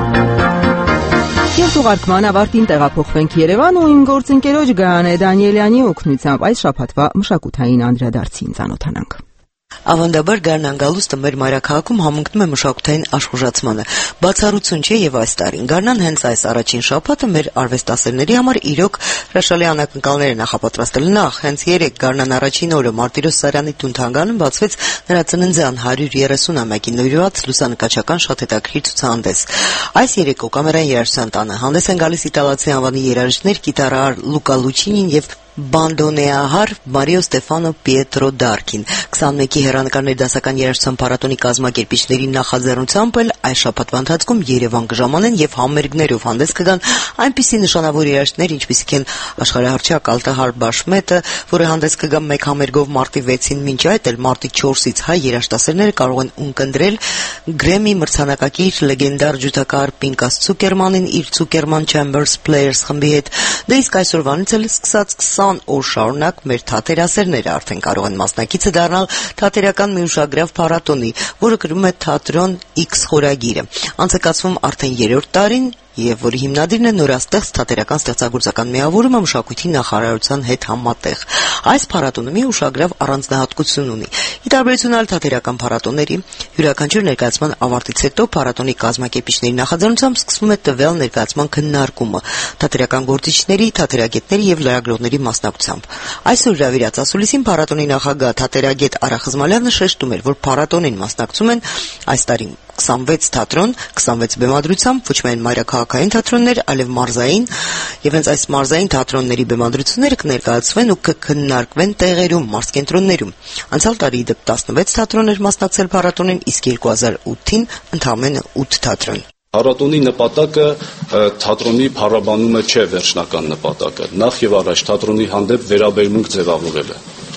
Եվ թողարկման ավարտին տեղափոխվենք Երևան ու իմ գործընկերոջ Գայանե Դանիելյանի օգնությամբ այս շաբաթվա մշակութային անդրադարձին ծանոթանանք։ Ավանդաբար Գարնան գալուստը մեր մայրաքաղաքում համընկնում է մշակութային աշխուժացմանը։ Բացառություն չէ եւ այս տարին Գարնան հենց այս առաջին շաբաթը մեր արվեստասերների համար իրոք հրաշալի անակնկալներ է նախապատրաստել։ Նախ հենց 3 Գարնան առաջին օրը Մարտիրոս Սարյանի տուն-թանգարանում բացվեց նրա ծննդյան 130-ամյակին նվիրված լուսանկարչական շատ հետաքրքիր ցուցահանդես։ Այս երեկո Կամերային երաժշտության տանը հանդես են գալիս իտալացի անվանի երաժիշտներ կիթառահար Լուկա Լուչինին եւ բանդոնեահար Մարիո Ստեֆանո Պիետրո Դարքին։ 21-ի հեռանկարների դասական երաժշտության փառատոնի կազմակերպիչների նախաձեռնությամբ էլ այս շաբաթվա ընթացքում Երևան կժամանեն եւ համերգներով հանդես կգան այնպիսի նշանավոր երաժիշտներ, ինչպիսիք են աշխարհահռչակ Ալտահար Բաշմետը, որը հանդես կգա մեկ համերգով մարտի 6-ին, մինչ այդ էլ մարտի 4-ից հայ երաժշտասերները կարող են ունկնդրել Գրեմի մրցանակակիր լեգենդար ջութակահար Պինկաս Ցուկերմանին իր Ցուկերման Chambers Players խմբի հետ։ Դե իսկ այսօրվանից էլ սկսած 20 օր շարունակ մեր թատերասերները արդեն կարող են մասնակիցը դառնալ թատերական մի ուշագրավ փառատոնի, որը կրում է Թատրոն X խորագիրը։ Անցկացվում արդեն 3-րդ տարին եւ որի հիմնադիրն է նորաստեղծ թատերական ստեղծագործական միավորումը մշակույթի նախարարության հետ համատեղ։ Այս փառատոնը մի ուշագրավ առանձնահատկություն ունի։ Ի տարբերություն այլ թատերական փառատոնների, յուրաքանչյուր ներկայացման ավարտից հետո փառատոնի կազմակերպիչների նախաձեռնությամբ սկսվում է տվյալ ներկայացման քննարկումը թատերական գործիչների, թատերագետների եւ լրագրողների մասնակցությամբ։ Այսօր հրավիրած ասուլիսին փառատոնի նախագահ թատերագետ Արա Խզմալյանը շեշտում էր, որ փառատոնին մասնակցում են այս տարի 26 թատրոն, 26 բեմադրությամբ, ոչ միայն մայրաքաղաքային թատրոններ, այլև մարզային, եւ հենց այս մարզային թատրոնների բեմադրությունները կներկայացվեն ու կքննարկվեն տեղերում, մարզկենտրոններում։ Անցյալ տարի 16 թատրոն էր մասնակցել փառատոնին, իսկ 2008-ին ընդամենը 8 թատրոն։ Փառատոնի նպատակը թատրոնի փառաբանումը չէ վերջնական նպատակը։ Նախ եւ առաջ թատրոնի հանդեպ վերաբերմունք ձևավորելը։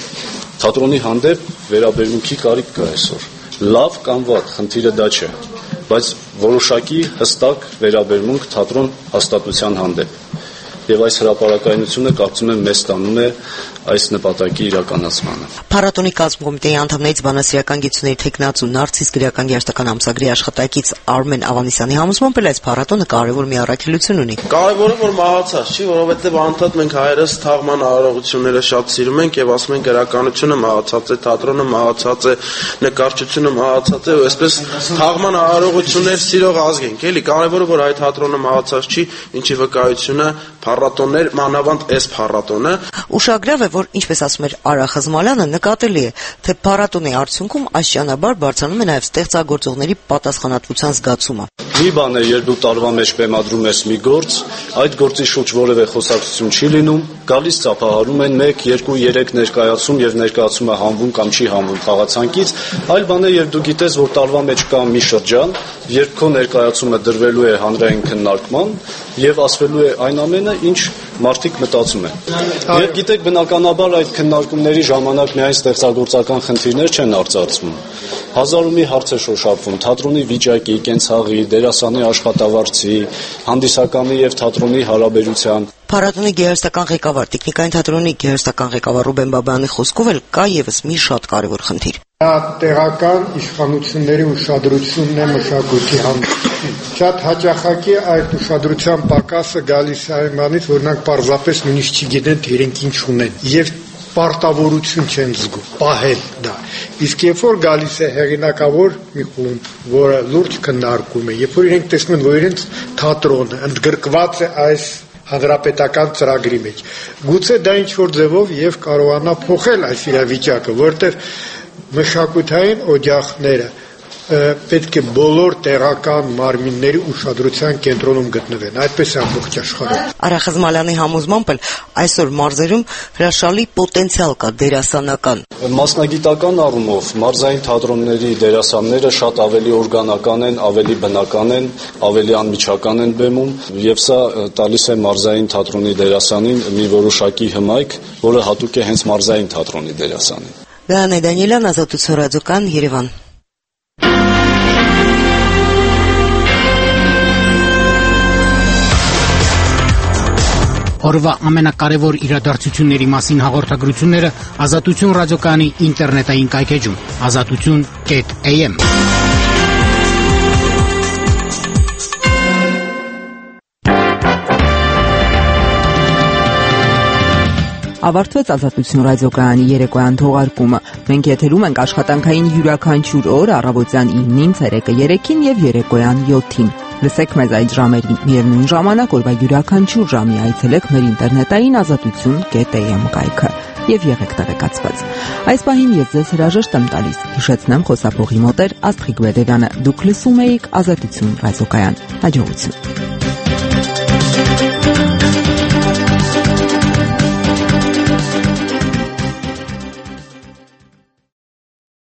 Թատրոնի հանդեպ վերաբերմունքի կարիք կա այսօր։ Լավ կամ վատ, խնդիրը դա չէ, բայց որոշակի հստակ վերաբերմունք թատրոն հաստատության հանդեպ։ Եվ այս հրապարակայնությունը կարծում եմ մեզ տանում է այս նպատակի իրականացմանը։ Փառատոնի կազմկոմիտեի անդամներից բանասիրական գիտությունների թեկնածու Նարցիս գրական երաժշտական ամսագրի աշխատակից Արմեն Ավանեսյանի համոզմամբ էլ այս փառատոնը կարևոր մի առաքելություն ունի։ Կարևորը որ մահացած չի, որովհետև անդադ մենք հայերս թաղման արարողությունները շատ սիրում ենք եւ ասում ենք գրականությունը մահացած է, թատրոնը մահացած է, նկարչությունը մահացած է, ու այսպես թաղման արարողություններ սիրող ազգ ենք, էլի։ Կարևորը որ այդ թատրոնը մահացած չի, ինչի վկայությունը փառատոններ, մանավանդ այս փառատոնը։ Ուշագրավ է, որ ինչպես ասում էր Արա Խզմալյանը, նկատելի է, թե փառատոնի արդյունքում աստիճանաբար բարձրանում է նաև ստեղծագործողների պատասխանատվության զգացումը։ Մի բան է, երբ դու տարվա մեջ բեմադրում ես մի գործ, այդ գործի շուրջ որևէ խոսակցություն չի լինում, գալիս ծափահարում են 1, 2, 3 ներկայացում եւ ներկայացումը հանվում կամ չի հանվում խաղացանկից, այլ բան է, երբ դու գիտես, որ տարվա մեջ կա մի շրջան, երբ քո ներկայացումը դրվելու է հանրային քննարկման եւ ասվելու է այն ամենը, ինչ մարդիկ մտածում են։ Եվ գիտեք, բնականաբար այդ քննարկումների ժամանակ միայն ստեղծագործական խնդիրներ չեն արծարծվում։ Հազար ու մի հարց է շոշափվում թատրոնի վիճակի, կենցաղի, դերասանի աշխատավարձի, հանդիսականի եւ թատրոնի հարաբերության։ Փառատոնի գեղարվեստական ղեկավար, Տիկնիկային թատրոնի գեղարվեստական ղեկավար Ռուբեն Բաբայանի խոսքով էլ կա եւս մի շատ կարեւոր խնդիր։ Տեղական իշխանությունների ուշադրությունն է մշակույթի հանդեպ։ Շատ հաճախակի այդ ուշադրության պակասը գալիս է այնից, որ նրանք պարզապես նույնիսկ չգիտեն, թե իրենք ինչ ունեն եւ պարտավորություն չեն զգում պահել դա։ Իսկ երբ որ գալիս է հեղինակավոր մի խումբ, որը լուրջ քննարկում է, երբ որ իրենք տեսնում են, որ իրենց թատրոնը ընդգրկված է այս հանրապետական ծրագրի մեջ, գուցե դա ինչ որ ձևով եւ կարողանա փոխել այս իրավիճակը, որտեղ մշակութային օջախները պետք է բոլոր տեղական մարմինների ուշադրության կենտրոնում գտնվեն, այդպես է ամբողջ աշխարհում։ Արա Խզմալյանի համոզմամբ էլ այսօր մարզերում հրաշալի պոտենցիալ կա դերասանական։ Մասնագիտական առումով մարզային թատրոնների դերասանները շատ ավելի օրգանական են, ավելի բնական են, ավելի անմիջական են բեմում, եւ սա տալիս է մարզային թատրոնի դերասանին մի որոշակի հմայք, որը հատուկ է հենց մարզային թատրոնի դերասանին։ Գայանե Դանիելյան, Ազատություն ռադիոկան, Երևան։ Օրվա ամենակարևոր իրադարձությունների մասին հաղորդագրությունները Ազատություն ռադիոկայանի ինտերնետային կայքեջում azatutun.am։ Ավարտվեց Ազատություն ռադիոկայանի երեկոյան թողարկումը։ Մենք եթերում ենք աշխատանքային յուրաքանչյուր օր առավոտյան 9-ին, ցերեկը 3-ին եւ երեկոյան 7-ին։ Լսեք մեզ այդ ժամերին միևնույն ժամանակ օրվա յուրաքանչյուր ժամի այցելեք մեր ինտերնետային azatutun.am կայքը եւ եղեք տեղեկացված։ Այս պահին ես ձեզ հրաժեշտ եմ տալիս։ Հիշեցնեմ խոսափողի մոտ էր Աստղիկ Բեդերյանը։ Դուք լսում էիք Ազատություն ռադիոկայան։ Հաջողություն։